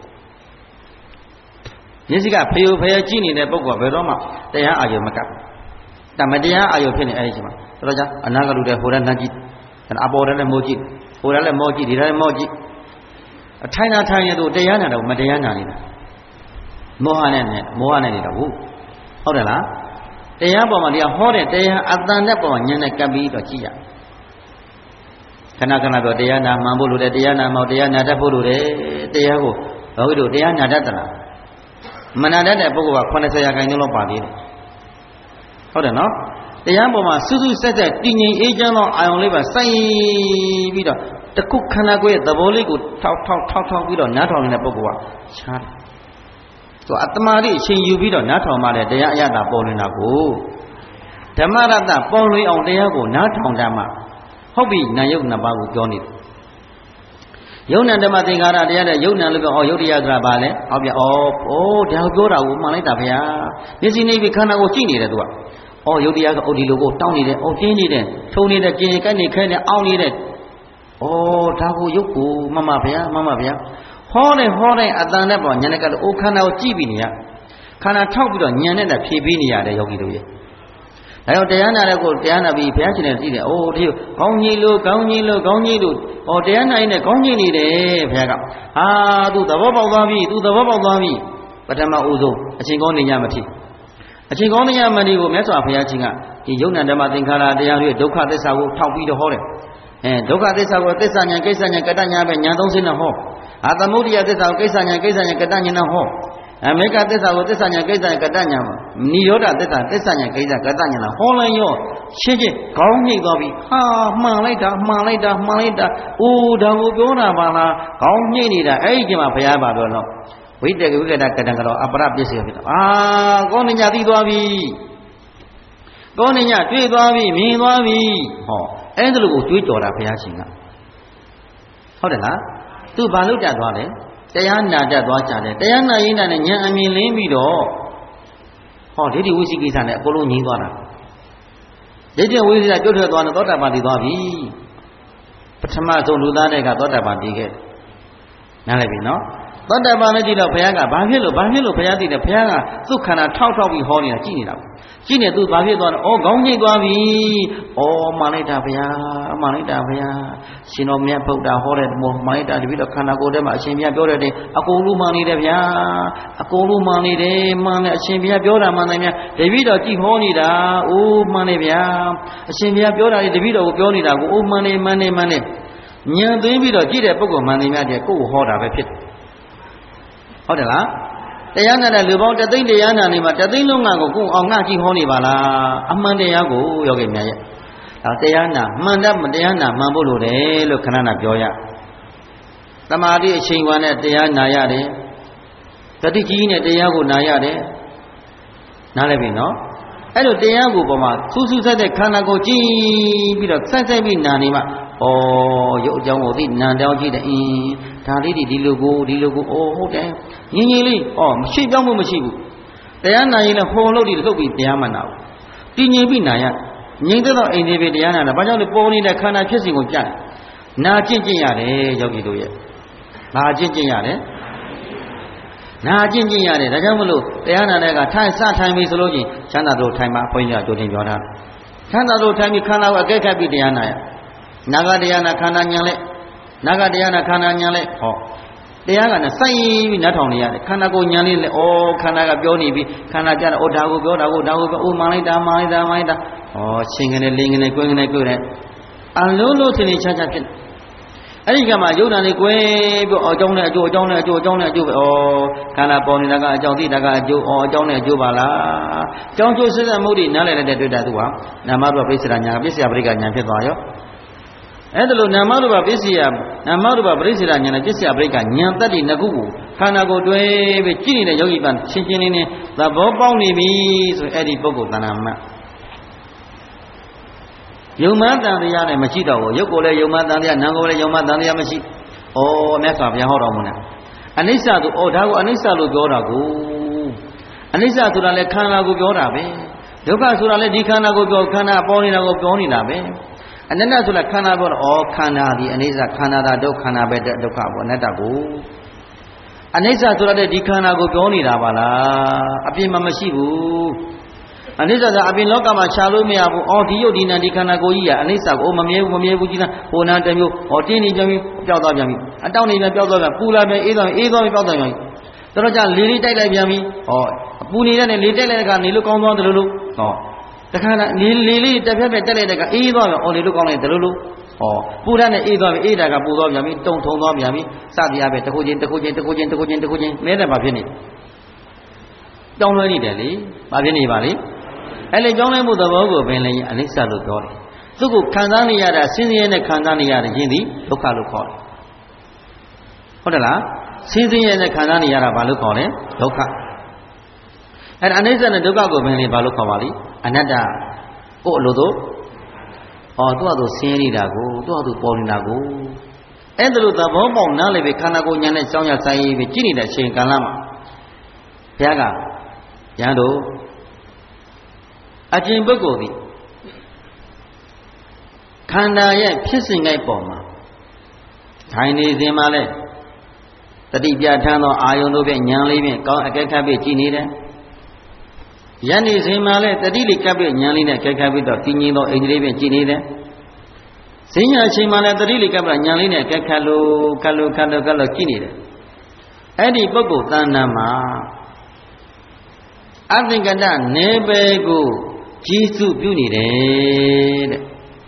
မျက်စိကဖေယိုဖေယကြည့်နေတဲ့ပုဂ္ဂိုလ်ကဘယ်တော့မှတရားအာယုံမကပ်ဒါမတရားအာယုံဖြစ်နေအဲ့ဒီချိန်မှာတော်တော်ကြာအနာကလူတဲ့ဟိုတဲ့နှမ်းကြည့်အပေါ်တဲ့လည်းမောကြည့်ဟိုတဲ့လည်းမောကြည့်ဒီတဲ့လည်းမောကြည့်အထိုင်နာထိုင်ရတော့တရားနာတော့မတရားနာနေတာမောဟနဲ့မောဟနဲ့နေတော့ဟုတ်ဟုတ်တယ်လားတရားပေါ်မှာဒီဟောတဲ့တရားအတန်နဲ့ပေါ်မှာဉာဏ်နဲ့ကပ်ပြီးတော့ကြည့်ရခဏခဏတော့တရားနာမှန်ဖို့လိုတယ်တရားနာမောတရားနာတတ်ဖို့လိုတယ်တရားကိုဘာလို့တို့တရားနာတတ်သလားမနာတတ်တဲ့ပုဂ္ဂိုလ်က80ရာခိုင်နှုန်းလောက်ပါသေးတယ်ဟုတ်တယ်နော်တရားပေါ်မှာစူးစူးဆက်ဆက်တည်ငြိမ်အေးချမ်းသောအာယုံလေးပါစိုက်ပြီးတော့တခုခန္ဓာကိုယ်ရဲ့သဘောလေးကိုထောက်ထောက်ထောက်ထောက်ပြီးတော့နားထောင်နေတဲ့ပုဂ္ဂိုလ်ကရှားတယ်သူအတ္တမာတိအချိန်ယူပြီးတော့နားထောင်မှလည်းတရားအရသာပေါ်လွင်တာကိုဓမ္မရတ္တပေါ်လွင်အောင်တရားကိုနားထောင်တတ်မှဟုတ်ပြီနာယုတ်နှစ်ပါးကိုပြောနေတယ်ယုတ်နံဓမ္မသင်္ကာရတရားတဲ့ယုတ်နံလို့ပြောဩယုတ်တရားဆိုတာဘာလဲဟောပြဩဩဒါကိုပြောတာကိုမှန်လိုက်တာဗျာမျက်စိနေပြီးခန္ဓာကိုကြည့်နေတယ်သူကဩယုတ်တရားကဩဒီလိုကိုတောင်းနေတယ်ဩတင်းနေတယ်ထုံနေတယ်ကျင်ကိုက်နေခဲနေအောင်းနေတယ်ဩဒါကိုယုတ်ကိုမမဗျာမမဗျာဟောတယ်ဟောတယ်အတန်နဲ့ပေါ့ညနေကလည်းဩခန္ဓာကိုကြည့်ပြီးနေရခန္ဓာထောက်ပြီးတော့ညံနဲ့ဖြည့်ပေးနေရတယ်ယောဂီတို့ရဲ့ဒါကြောင့်တရားနာတဲ့ကိုတရားနာပြီးဘုရားရှင်နဲ့ကြည့်တယ်။အိုးဒီကောင်းကြီးလို့ကောင်းကြီးလို့ကောင်းကြီးလို့ဟောတရားနာရင်လည်းကောင်းကြီးနေတယ်ဘုရားက။ဟာသူသဘောပေါက်သွားပြီသူသဘောပေါက်သွားပြီပထမဦးဆုံးအချိန်ကောင်းနေညမထီအချိန်ကောင်းတရားမှန်တွေကိုမြတ်စွာဘုရားရှင်ကဒီယုံနာဓမ္မသင်္ခါရတရားတွေဒုက္ခသစ္စာကိုထောက်ပြီးတော့ဟောတယ်အဲဒုက္ခသစ္စာကိုသစ္စာဉာဏ်ကိစ္စဉာဏ်ကတ္တဉာဏ်ပဲဉာဏ်သုံးစင်းနဲ့ဟောအာသမုဒိယသစ္စာကိုကိစ္စဉာဏ်ကိစ္စဉာဏ်ကတ္တဉာဏ်နဲ့ဟောအမေကသစ္စာကိုသစ္စာဉာဏ်ကိစ္စဉာဏ်ကတ္တဉာဏ်မှာနိရောဓသစ္စာသစ္စာဉာဏ်ကိစ္စကတ္တဉာဏ်နဲ့ဟောလိုက်ရောရှင်းချင်းခေါင်းညိတ်သွားပြီဟာမှန်လိုက်တာမှန်လိုက်တာမှန်လိုက်တာအိုးဒါကိုပြောတာပါလားခေါင်းညိတ်နေတာအဲ့ဒီချိန်မှာဘုရားပါပြောတော့ဝိတ္တကဝိကတကတံကတော့အပရပစ္စည်းဖြစ်တော့အာကောဏညာသိသွားပြီကောဏညာတွေ့သွားပြီမြင်သွားပြီဟောအဲ့ဒါလိုကိုတွေးကြော်တာဘုရားရှင်ကဟုတ်တယ်လားသူဘာလို့ကြသွားလဲတရားနာတတ်သွားကြတယ်တရားနာရင်းနဲ့ဉာဏ်အမြင်လင်းပြီးတော့ဟောဒိဋ္ဌိဝိသိကိစ္စနဲ့အကုန်လုံးငြိမ်းသွားတာဒိဋ္ဌိဝိသိကကျွတ်ထွက်သွားတော့သောတာပန်တည်သွားပြီပထမဆုံးလူသားတွေကသောတာပန်တည်ခဲ့နားလည်ပြီနော်သောတာပန်နဲ့ကြည့်တော့ဘုရားကဘာဖြစ်လို့ဘာဖြစ်လို့ဘုရားသိတယ်ဘုရားကသူ့ခန္ဓာထောက်ထောက်ပြီးဟောနေတာကြည့်နေတာပေါ့ကြည့်နေသူဘာဖြစ်သွားလဲဩခေါင်းငိတ်သွားပြီဩမှန်လိုက်တာဘုရားမှန်လိုက်တာဘုရားရှင်တော်မြတ်ဗုဒ္ဓဟောတဲ့မှန်လိုက်တာတပည့်တော်ခန္ဓာကိုယ်ထဲမှာအရှင်ဘုရားပြောတဲ့တဲ့အကုန်လုံးမှန်နေတယ်ဗျာအကုန်လုံးမှန်နေတယ်မှန်တယ်အရှင်ဘုရားပြောတာမှန်တယ်များတပည့်တော်ကြည့်ဟောနေတာအိုးမှန်တယ်ဗျာအရှင်ဘုရားပြောတာတပည့်တော်ကိုပြောနေတာကိုအိုးမှန်တယ်မှန်တယ်မှန်တယ်ဉာဏ်သိပြီးတော့ကြည့်တဲ့ပုဂ္ဂိုလ်မှန်တယ်များတဲ့ကိုယ်ကိုဟောတာပဲဖြစ်တယ်ဟုတ်တယ်လားတရားနာတဲ့လူပေါင်းတသိန်းတရားနာနေမှာတသိန်းလုံးကကိုကိုအောင်ငှကြည့်ဟောနေပါလားအမှန်တရားကိုယောဂီများရဲ့ဒါတရားနာမှန်တယ်မတရားနာမှန်ဖို့လိုတယ်လို့ခဏနာပြောရသမာဓိအချိန်ဝါနဲ့တရားနာရတယ်တတိကြီးနဲ့တရားကိုနာရတယ်နားလည်ပြီနော်အဲ့လိုတရားကိုပေါ်မှာစူးစူးဆက်တဲ့ခန္ဓာကိုကြည့်ပြီးတော့ဆက်ဆက်ပြီးနာနေမှာဩရုပ်အကြောင်းကိုသိနာတောင်းကြည့်တယ်အင်းဒါလေးဒီဒီလိုကိုဒီလိုကိုဩဟုတ်တယ်ငင်းငင်းလေးဩမရှိပြောင်းမှုမရှိဘူးတရားနာရင်လည်းဟောလို့ဒီလှုပ်ပြီးတရားမှန်တာတည်ငြိမ်ပြီးနာရငြိမ်သက်သောအိမ်သေးပဲတရားနာတာဘာကြောင့်လဲပေါ်နေတဲ့ခန္ဓာဖြစ်စဉ်ကိုကြည့်နာကျင့်ကျင့်ရတယ်ယောဂီတို့ရဲ့နာကျင့်ကျင့်ရတယ်နာကျင့်ကျင့်ရတယ်ဒါကြောင့်မလို့တရားနာတဲ့ကထိုင်စထိုင်ပြီဆိုလို့ချင်းချမ်းသာတို့ထိုင်မှာဘုန်းကြီးကကြိုတင်ပြောတာချမ်းသာတို့ထိုင်ပြီးခန္ဓာကိုအကဲခတ်ပြီးတရားနာရနာဂတရားနာခန္ဓာဉာဏ်လဲနာဂတရားနာခန္ဓာဉာဏ်လဲဟောတရားကနဲ့စိုက်ပြီးနားထောင်နေရတယ်ခန္ဓာကိုဉာဏ်လေးလဲဩခန္ဓာကပြောနေပြီခန္ဓာကြတော့ဩဒါကိုပြောတာကိုဒါကိုပြောဩမှန်လိုက်တာမှန်လိုက်တာမှန်လိုက်တာဩရှင်ကနေလင်းကနေကွင်းကနေကွင်းနေအလုံးလုံးသင်္နေချာချာဖြစ်အဲ့ဒီကမှယုံနာလေးကွဲပြီးအကြောင်းနဲ့အကျိုးအကြောင်းနဲ့အကျိုးအကြောင်းနဲ့အကျိုးပဲဩခန္ဓာပေါ်နေတာကအကြောင်းသိတာကအကျိုးဩအကြောင်းနဲ့အကျိုးပါလားအကြောင်းကျိုးဆက်ဆက်မှုတွေနားလည်တဲ့တွေ့တာသူကနာမရူပပိစ္ဆရာညာပိစ္ဆရာပရိက္ခညာဖြစ်သွားရောအဲ့ဒါလို့နာမရူပပိစ္ဆရာနာမရူပပရိစ္ဆရာညာနဲ့ပိစ္ဆရာပရိက္ခညာတတ်တိနှစ်ခုကိုခန္ဓာကိုတွဲပြီးကြည့်နေတဲ့ယောဂီကရှင်းရှင်းလင်းလင်းသဘောပေါက်နေပြီဆိုအဲ့ဒီပုဂ္ဂိုလ်တဏ္ဍာမယုံမှန်တန်တရားနဲ့မရှိတော့ဘူးရုပ်ကိုလည်းယုံမှန်တန်တရားနာမ်ကိုလည်းယုံမှန်တန်တရားမရှိဩမြတ်စွာဘုရားဟောတော်မူတယ်အနိစ္စဆိုဩဒါကိုအနိစ္စလို့ပြောတာကိုအနိစ္စဆိုတာလည်းခန္ဓာကိုပြောတာပဲဒုက္ခဆိုတာလည်းဒီခန္ဓာကိုပြောခန္ဓာပေါ်နေတာကိုပြောနေတာပဲအနတ္တဆိုတာခန္ဓာပြောတော့ဩခန္ဓာဒီအနိစ္စခန္ဓာသာဒုက္ခခန္ဓာပဲဒုက္ခပေါ့အနတ္တကိုအနိစ္စဆိုတာလည်းဒီခန္ဓာကိုပြောနေတာပါလားအပြစ်မှမရှိဘူးအနိစ္စကအပြင်လောကမှာခြားလို့မရဘူးအော်ဒီယုတ်ဒီနာဒီခန္ဓာကိုယ်ကြီးကအနိစ္စကိုမမြဲဘူးမမြဲဘူးကြီးလားဟိုနာတမျိုးဟောတင်းနေကြပြီပျောက်သွားပြန်ပြီအတောက်နေပြန်ပျောက်သွားပြန်ပူလာပြန်အေးသွားအေးသွားပြန်ပျောက်သွားပြန်တော်တော်ကြာလေလေးတိုက်လိုက်ပြန်ပြီဟောပူနေတဲ့နဲ့လေတိုက်လိုက်တဲ့ကနေလို့ကောင်းသွားတယ်လို့လို့ဟောတခါလေလေလေးတက်ဖြတ်ဖြတ်တက်လိုက်တဲ့ကအေးသွားပြန်အော်လေလို့ကောင်းလိုက်တယ်လို့လို့ဟောပူတဲ့နဲ့အေးသွားပြီအေးတာကပူသွားပြန်ပြီတုံထုံသွားပြန်ပြီစသည်အပဲတစ်ခုချင်းတစ်ခုချင်းတစ်ခုချင်းတစ်ခုချင်းတစ်ခုချင်းမဲတယ်ဘာဖြစ်နေတောင်းလွှဲနေတယ်လေဘာဖြစ်နေပါလဲအဲ့လေကြောင်းလဲမှုသဘောကိုပင်လည်းအနိစ္စလို့ပြောတယ်သူကခံစားနေရတာဆင်းရဲနဲ့ခံစားနေရတဲ့ခြင်းသည်ဒုက္ခလို့ခေါ်တယ်ဟုတ်တယ်လားဆင်းရဲနဲ့ခံစားနေရတာဘာလို့ခေါ်လဲဒုက္ခအဲ့ဒါအနိစ္စနဲ့ဒုက္ခကိုပင်လည်းဘာလို့ခေါ်ပါလိအနတ္တကိုအလိုသို့ဟောသူ့အတူဆင်းရဲနေတာကိုသူ့အတူပေါ်နေတာကိုအဲ့ဒါလို့သဘောပေါက်နားလည်ပြီးခန္ဓာကိုယ်ညာနဲ့ကြောင်းရဆိုင်ပြီးကြည့်နေတဲ့အချိန်ကာလမှာဘုရားကရန်တို့အကျင့်ပုဂ္ဂိုလ်သည်ခန္ဓာရဲ့ဖြစ်စဉ်ငိုက်ပေါ်မှာထိုင်နေစဉ်မှာလဲတတိပြထမ်းသောအာယုန်တို့ဖြင့်ဉာဏ်လေးဖြင့်ကောင်းအကဲခတ်ပြီးကြည်နေတယ်။ယနေ့စဉ်မှာလဲတတိလေးကပ်ပြီးဉာဏ်လေးနဲ့ကဲခတ်ပြီးတော့တည်ငြိမ်သောအိန္ဒြေဖြင့်ကြည်နေတယ်။ဈဉ္ညာအချိန်မှာလဲတတိလေးကပ်ပြီးဉာဏ်လေးနဲ့ကဲခတ်လို့ကတ်လို့ကတ်လို့ကတ်လို့ကြည်နေတယ်။အဲ့ဒီပုဂ္ဂိုလ်တဏ္ဍာမှာအသင်္ကတနေပေကိုကြီးစုပြုနေတယ်တဲ့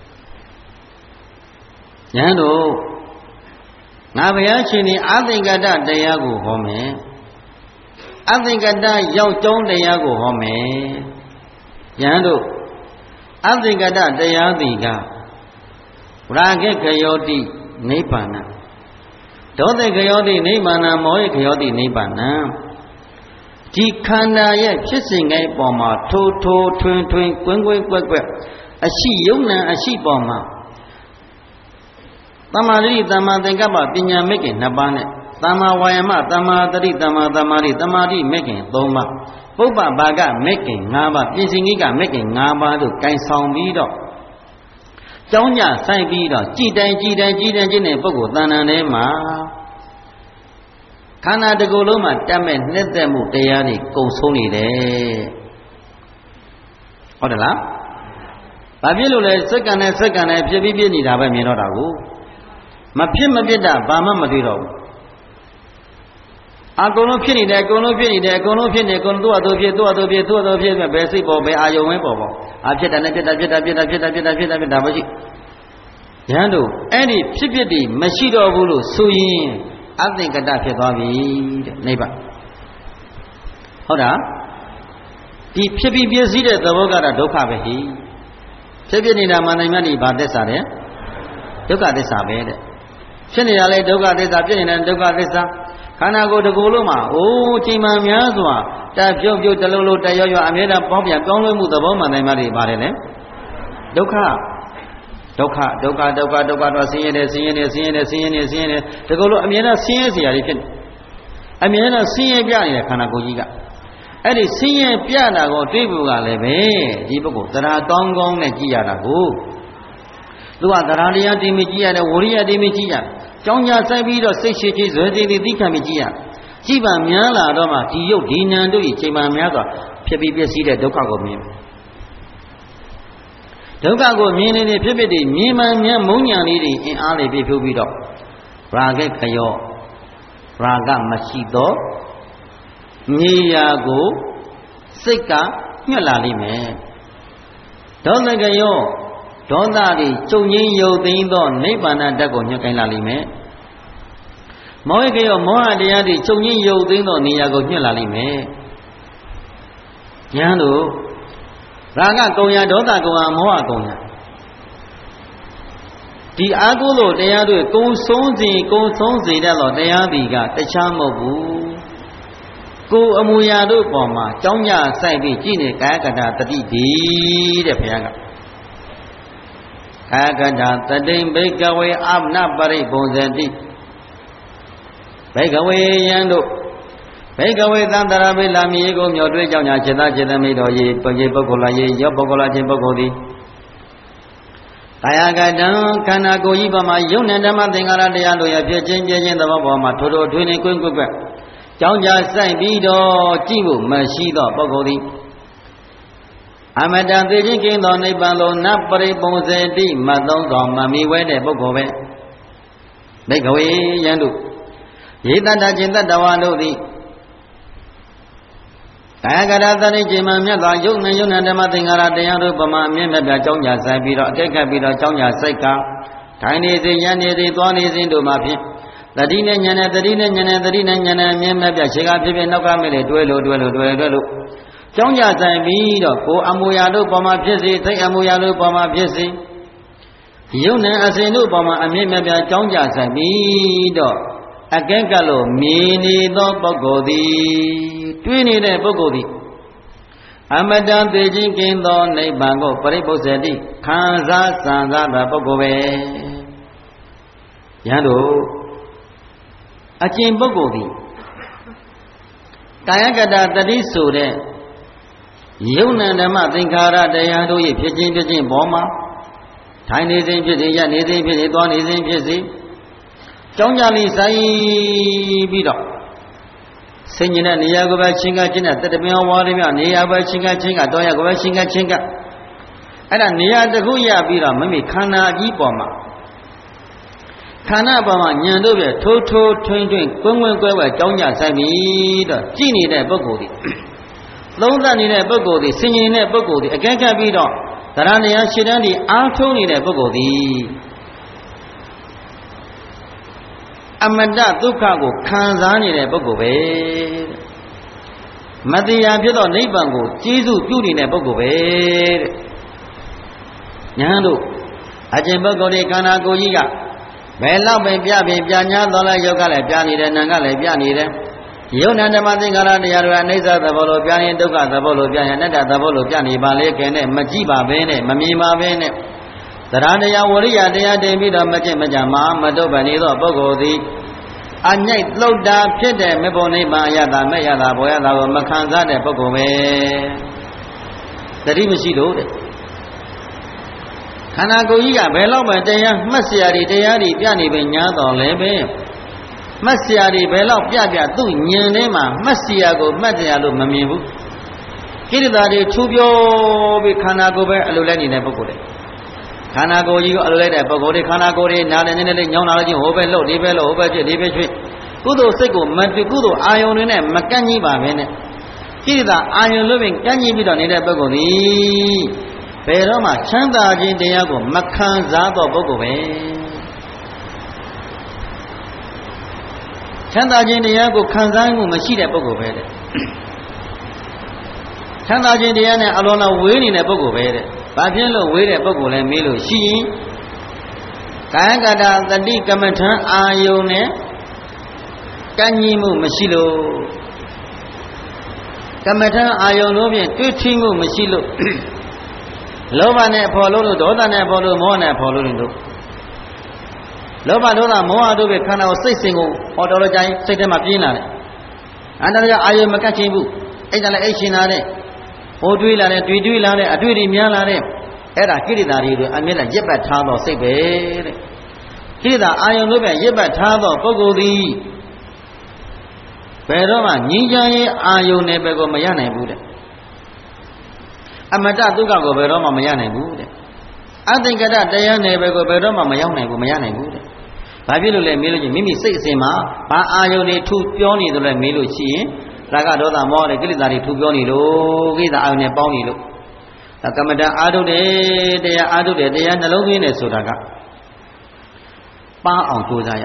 ဉာဏ်တို့ငါဘုရားရှင်ဒီအသင်္ကတတရားကိုဟောမယ်အသင်္ကတရောက်ကျောင်းတရားကိုဟောမယ်ဉာဏ်တို့အသင်္ကတတရားသည်ကရာဂေခယောတိနိဗ္ဗာန်ဒေါသခယောတိနိဗ္ဗာန်မောဟခယောတိနိဗ္ဗာန်ဒီခန္ဓာရဲ့ဖြစ်စဉ်ငယ်ပေါ်မှာထိုးထိုးထွင်းထွင်းကွင်းကွင်းကွက်ကွက်အရှိယုံနာအရှိပေါ်မှာသမ္မာတိသမ္မာသင်္ကပ္ပပညာမဲ့ခင်နှစ်ပါးနဲ့သမ္မာဝါယာမသမ္မာတတိသမ္မာသမာဓိသမာဓိမဲ့ခင်သုံးပါးပုပ္ပဘာကမဲ့ခင်၅ပါးပြင်စင်ကြီးကမဲ့ခင်၅ပါးတို့ကင်ဆောင်ပြီးတော့ကျောင်းညဆိုင်ပြီးတော့ကြည်တိုင်ကြည်တိုင်ကြည်တိုင်ခြင်းနဲ့ပုဂ္ဂိုလ်တဏ္ဍာထဲမှာခန္ဓာတစ်ခုလုံးမှာတတ်မဲ့နှစ်သက်မှုတရားတွေကုံဆုံးနေတယ်ဟုတ်တယ်လားဘာဖြစ်လို့လဲစက္ကန့်နဲ့စက္ကန့်နဲ့ဖြစ်ပြီးပြနေတာပဲမြင်တော့တာကိုမဖြစ်မဖြစ်တာဘာမှမသိတော့ဘူးအကုန်လုံးဖြစ်နေတယ်အကုန်လုံးဖြစ်နေတယ်အကုန်လုံးဖြစ်နေအကုန်လုံးသူ့အတူဖြစ်သူ့အတူဖြစ်သူ့အတူဖြစ်ဘယ်စိတ်ပေါ်ဘယ်အာယုံဝဲပေါ်ပေါ်အဖြစ်တယ်နဲ့ဖြစ်တာဖြစ်တာဖြစ်တာဖြစ်တာဖြစ်တာဖြစ်တာဖြစ်တာမရှိရဟန်းတို့အဲ့ဒီဖြစ်ဖြစ်ဒီမရှိတော့ဘူးလို့ဆိုရင်အသင်္ကတဖြစ်သွားပြီတဲ့နိဗ္ဗာန်ဟုတ်တာဒီဖြစ်ပြီးပြည့်စည်တဲ့သဘောကတော့ဒုက္ခပဲဟိဖြစ်ဖြစ်နေတာမှန်နိုင်မှဒီဘာသစ္စာလဲဒုက္ခသစ္စာပဲတဲ့ဖြစ်နေတာလေဒုက္ခသစ္စာဖြစ်နေတာဒုက္ခသစ္စာခန္ဓာကိုယ်တစ်ခုလုံးမှာအိုးချိန်မှများစွာတပြုတ်ပြုတ်တလုံးလုံးတရောရောအမြဲတမ်းပေါင်းပြန်ပြောင်းလဲမှုသဘောမှန်နိုင်မှဒီပါတယ်လေဒုက္ခဒုက္ခဒုက္ခဒုက္ခဒုက္ခတော့ဆင်းရဲတယ်ဆင်းရဲတယ်ဆင်းရဲတယ်ဆင်းရဲတယ်ဆင်းရဲတယ်ဒီကုလို့အမြဲတမ်းဆင်းရဲစရာတွေဖြစ်နေအမြဲတမ်းဆင်းရဲပြနေတဲ့ခန္ဓာကိုယ်ကြီးကအဲ့ဒီဆင်းရဲပြတာကိုတွေးဖို့ကလည်းပဲဒီပုဂ္ဂိုလ်တရားကောင်းကောင်းနဲ့ကြည်ရတာကိုသူကတရားတရားတည်မြကြည်ရတယ်ဝရိယတည်မြကြည်ရတယ်ကြောင်းကြဆိုင်ပြီးတော့စိတ်ရှိကြီးဇွဲသေးသေးသိခံမြကြည်ရကြည်ပါများလာတော့မှဒီရုပ်ဒီနာတို့ဤချိန်မှများစွာဖြစ်ပြီးပြည့်စည်တဲ့ဒုက္ခကိုမြင်ဒုက္ခကိုမြင်နေနေဖြစ်ဖြစ်ဒီမြင်မှန်မြန်မုံညာလေးတွေအင်အားလေးပြဖြိုးပြီးတော့ရာဂခယောရာဂမရှိတော့မြေယာကိုစိတ်ကညှက်လာလိမ့်မယ်ဒေါသခယောဒေါသတွေကျုံငင်းယုတ်သိမ်းသောနိဗ္ဗာန်ဓာတ်ကိုညှက်ကိုင်းလာလိမ့်မယ်မောဟခယောမောဟတရားတွေကျုံငင်းယုတ်သိမ်းသောနေရာကိုညှက်လာလိမ့်မယ်ဉာဏ်တို့ရာဂကုံရဒေါသကုံရမောဟကုံရဒီအာဟုလို့တရားတွေကုံဆုံးစီကုံဆုံးစေတတ်သောတရားဒီကတခြားမဟုတ်ဘူးကိုယ်အမူအရာတို့ပေါ်မှာကြောင်းကြဆိုင်ပြီးကြည်နေကာယကတာတတိဒီတဲ့ဘုရားကကာယကတာတတိဘိကဝေအမနပရိပုံဇတိဘိကဝေယံတို့ဘိကဝေသံတရာဘိလာမီကိုမျောတွေးကြောင့်ညာစေတစေတမိတော်ရေပုဂ္ဂိပုဂ္ဂိုလ်ရေရောပုဂ္ဂိုလ်ချင်းပုဂ္ဂိုလ်သည်ကာယကတံခန္ဓာကိုယ်ကြီးပေါ်မှာယုံနဲ့ဓမ္မသင်္ခါရတရားတို့ရဖြစ်ခြင်းပြည့်ခြင်းသဘောပေါ်မှာထိုးထိုးထွေးနေကွင်းကွက်ကွက်ကြောင်းကြဆိုင်ပြီးတော့ကြည့်ဖို့မရှိသောပုဂ္ဂိုလ်သည်အမတန်သိခြင်းကင်းသောနိဗ္ဗာန်လိုနပရိပုံစေတိမတ်သုံးသောမမီဝဲတဲ့ပုဂ္ဂိုလ်ပဲဘိကဝေယံတို့ယေတတจิตတဝါတို့သည်ကာယကရသတိချိန်မှမြတ်သောယုတ်နဲ့ယုတ်နဲ့ဓမ္မသင်္ခါရတရားတို့ပမာအမြင့်မြတ်ပြကြောင်းကြဆိုင်ပြီးတော့အကဲခတ်ပြီးတော့ကြောင်းကြစိုက်ကထိုင်နေစဉ်ရနေစဉ်သွားနေစဉ်တို့မှာဖြင့်တတိနဲ့ညာနဲ့တတိနဲ့ညာနဲ့တတိနဲ့ညာနဲ့အမြင့်မြတ်ပြခြေကဖြစ်ဖြစ်နောက်ကမဲ့လေတွဲလို့တွဲလို့တွဲတွဲလို့ကြောင်းကြဆိုင်ပြီးတော့ကိုယ်အမူအရာတို့ပမာဖြစ်စေသိအမူအရာတို့ပမာဖြစ်စေယုတ်နဲ့အစဉ်တို့ပမာအမြင့်မြတ်ပြကြောင်းကြဆိုင်ပြီးတော့အကဲကလို့မြင်နေသောပုဂ္ဂိုလ်သည်တွေးနေတဲ့ပုဂ္ဂိုလ်သည်အမတန်သိခြင်းကင်းသောနိဗ္ဗာန်ကိုပရိပု္ပ္ပစေတိခံစားစံစားတဲ့ပုဂ္ဂိုလ်ပဲယဟန်တို့အကျင့်ပုဂ္ဂိုလ်သည်ကာယကတတတိဆိုတဲ့ယုံနာဓမ္မသင်္ခါရတရားတို့၏ဖြစ်ခြင်းဖြစ်ခြင်းပေါ်မှာထိုင်နေခြင်းဖြစ်စေရနေခြင်းဖြစ်စေသွားနေခြင်းဖြစ်စေကြောင်းကြလိဆိုင်ပြီးတော့ဆင်ញတဲ့နေရာကိုပဲချင်းကချင်းတဲ့တတပင်ဝါရမြနေရာပဲချင်းကချင်းကတော့ရကိုပဲချင်းကချင်းကအဲ့ဒါနေရာတစ်ခုရပြီးတော့မိမိခန္ဓာအကြီးပေါ်မှာခန္ဓာပေါ်မှာညံတို့ပြထိုးထိုးထွင်းထွင်းကွင်းကွင်းကွဲကွဲကြောင်းကြဆိုင်ပြီးတော့ကြည်နေတဲ့ပုဂ္ဂိုလ်ဒီသုံးသပ်နေတဲ့ပုဂ္ဂိုလ်သည်ဆင်ញင်တဲ့ပုဂ္ဂိုလ်သည်အကဲခတ်ပြီးတော့တရားတရားရှင်းတန်းဒီအားထုတ်နေတဲ့ပုဂ္ဂိုလ်သည်အမတဒုက္ခကိုခံစားနေတဲ့ပုဂ္ဂိုလ်ပဲမတရားဖြစ်သောနိဗ္ဗာန်ကိုကျေးဇူးပြုနေတဲ့ပုဂ္ဂိုလ်ပဲတဲ့ညာတို့အကျင့်ပုဂ္ဂိုလ်ဒီခန္ဓာကိုယ်ကြီးကဘယ်လောက်ပဲပြပြပြညာတော်လဲယောကလည်းပြနေတယ်နာကလည်းပြနေတယ်ယုံနာဓမ္မသင်္ခါရတရားတွေအိဋ္ဌသဘောလိုပြရင်ဒုက္ခသဘောလိုပြရင်အနတ္တသဘောလိုပြနေပါလေခင်နဲ့မကြည့်ပါဘဲနဲ့မမြင်ပါဘဲနဲ့သရတရားဝရိယတရားတင်ပြီးတော့မကျင့်မကြမှာမတုတ်ပနေသောပုဂ္ဂိုလ်သည်အညိုက်လှုပ်တာဖြစ်တဲ့မေဖို့နိဗ္ဗာန်အရသာမဲ့ရသာဘောရသာကိုမခံစားတဲ့ပုဂ္ဂိုလ်ပဲတတိမရှိလို့တဲ့ခန္ဓာကိုယ်ကြီးကဘယ်လောက်မှတရားမှတ်เสียရီတရားတွေပြနေပဲညာတော်လဲပဲမှတ်เสียရီဘယ်လောက်ပြပြသူ့ညင်ထဲမှာမှတ်เสียကိုမှတ်တရားလို့မမြင်ဘူးကိရိတာတွေထူပြောပြီးခန္ဓာကိုယ်ပဲအလိုလဲနေတဲ့ပုဂ္ဂိုလ်တွေခန္ဓာကိုယ်ကြီးကိုအလိုလိုက်တဲ့ပုဂ္ဂိုလ်တွေခန္ဓာကိုယ်တွေနားနေနေလေးညောင်းလာလို့ချင်းဟိုပဲလှုပ်ဒီပဲလှုပ်ဟိုပဲချစ်ဒီပဲချွေကုသိုလ်စိတ်ကိုမတူကုသိုလ်အာယုန်တွေနဲ့မကန့်ကြီးပါပဲနဲ့ကိရိတာအာယုန်လို့ပင်ကန့်ကြီးပြီးတော့နေတဲ့ပုဂ္ဂိုလ်သည်ဘယ်တော့မှချမ်းသာခြင်းတရားကိုမခံစားတော့ပုဂ္ဂိုလ်ပဲချမ်းသာခြင်းတရားကိုခံစားမှုမရှိတဲ့ပုဂ္ဂိုလ်ပဲတဲ့ချမ်းသာခြင်းတရားနဲ့အလွန်လောက်ဝေးနေတဲ့ပုဂ္ဂိုလ်ပဲတဲ့ဘာဖြစ်လို့ဝေးတဲ့ပုဂ္ဂိုလ်လဲမေးလို့ရှိရင်ကာယကတာတတိကမ္မထံအာယုန်နဲ့ကန့်ညီမှုမရှိလို့ကမ္မထံအာယုန်လို့ဖြင့်တွေ့ထိမှုမရှိလို့လောဘနဲ့ဖော်လို့ဒေါသနဲ့ဖော်လို့မောဟနဲ့ဖော်လို့တို့လောဘဒေါသမောဟတို့ပဲခန္ဓာကိုစိတ်စဉ်ကိုဟောတော်လို့ကြရင်စိတ်ထဲမှာပြင်းလာတယ်အန္တရာယ်အာယုံမကတ်ချင်းဘူးအဲ့ဒါလည်းအိတ်ရှင်လာတဲ့ဟိုတွေးလာတဲ့တွေ့တွေးလာတဲ့အတွေ့တွေများလာတဲ့အဲ့ဒါကိရိတာတွေအမြဲတမ်းရစ်ပတ်ထားသောစိတ်ပဲတဲ့ကိရိတာအာယုံတို့ပဲရစ်ပတ်ထားသောပုဂ္ဂိုလ်သည်ဘယ်တော့မှငြိမ်းချမ်းရေးအာယုံနယ်ပယ်ကိုမရနိုင်ဘူးတဲ့အမတဒုက္ခကိုဘယ်တော့မှမရနိုင်ဘူးတဲ့အသင်္ကတတရားနယ်ပယ်ကိုဘယ်တော့မှမရောက်နိုင်ဘူးမရနိုင်ဘူးတဲ့ဘာဖြစ်လို့လဲမေးလို့ချင်းမိမိစိတ်အစဉ်မှာဘာအာယုန်တွေထူပြောနေတယ်လဲမေးလို့ရှိရင်ရာဂဒေါသမောဟတွေကိလေသာတွေထူပြောနေလို့ကိလေသာအာယုန်နဲ့ပေါင်းနေလို့ဒါကမ္မဋ္ဌာန်းအာထုတ်တယ်တရားအာထုတ်တယ်တရားနှလုံးသွင်းတယ်ဆိုတာကပါအောင်ကြိုးစားရ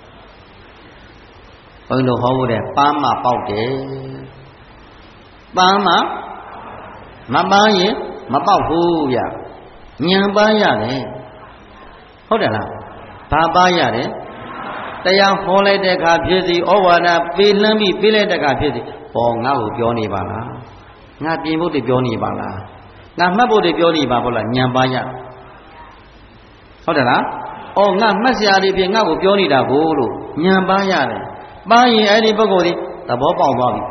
ဘုန်းတော်ဟောဖို့တဲ့ပါမပေါက်တယ်ပါမမပန်းရင်မပေါက်ဘူးဗျဉာဏ်ပန်းရတယ်ဟုတ်တယ်လားဘာပန်းရတယ်တရားဟောလိုက်တဲ့အခါဖြစ်စီဩဝါဒပေးလှမ်းပြီးပေးလိုက်တဲ့အခါဖြစ်စီပေါ်ငါ့ကိုပြောနေပါလားငါပြင်ဖို့တပြောနေပါလားငါမှတ်ဖို့တပြောနေပါဘောလားဉာဏ်ပန်းရဟုတ်တယ်လားဩငါမှတ်စရာတွေပြင်ငါ့ကိုပြောနေတာကိုလို့ဉာဏ်ပန်းရတယ်ပန်းရင်အဲ့ဒီပုဂ္ဂိုလ်ဒီသဘောပေါက်သွားပြီ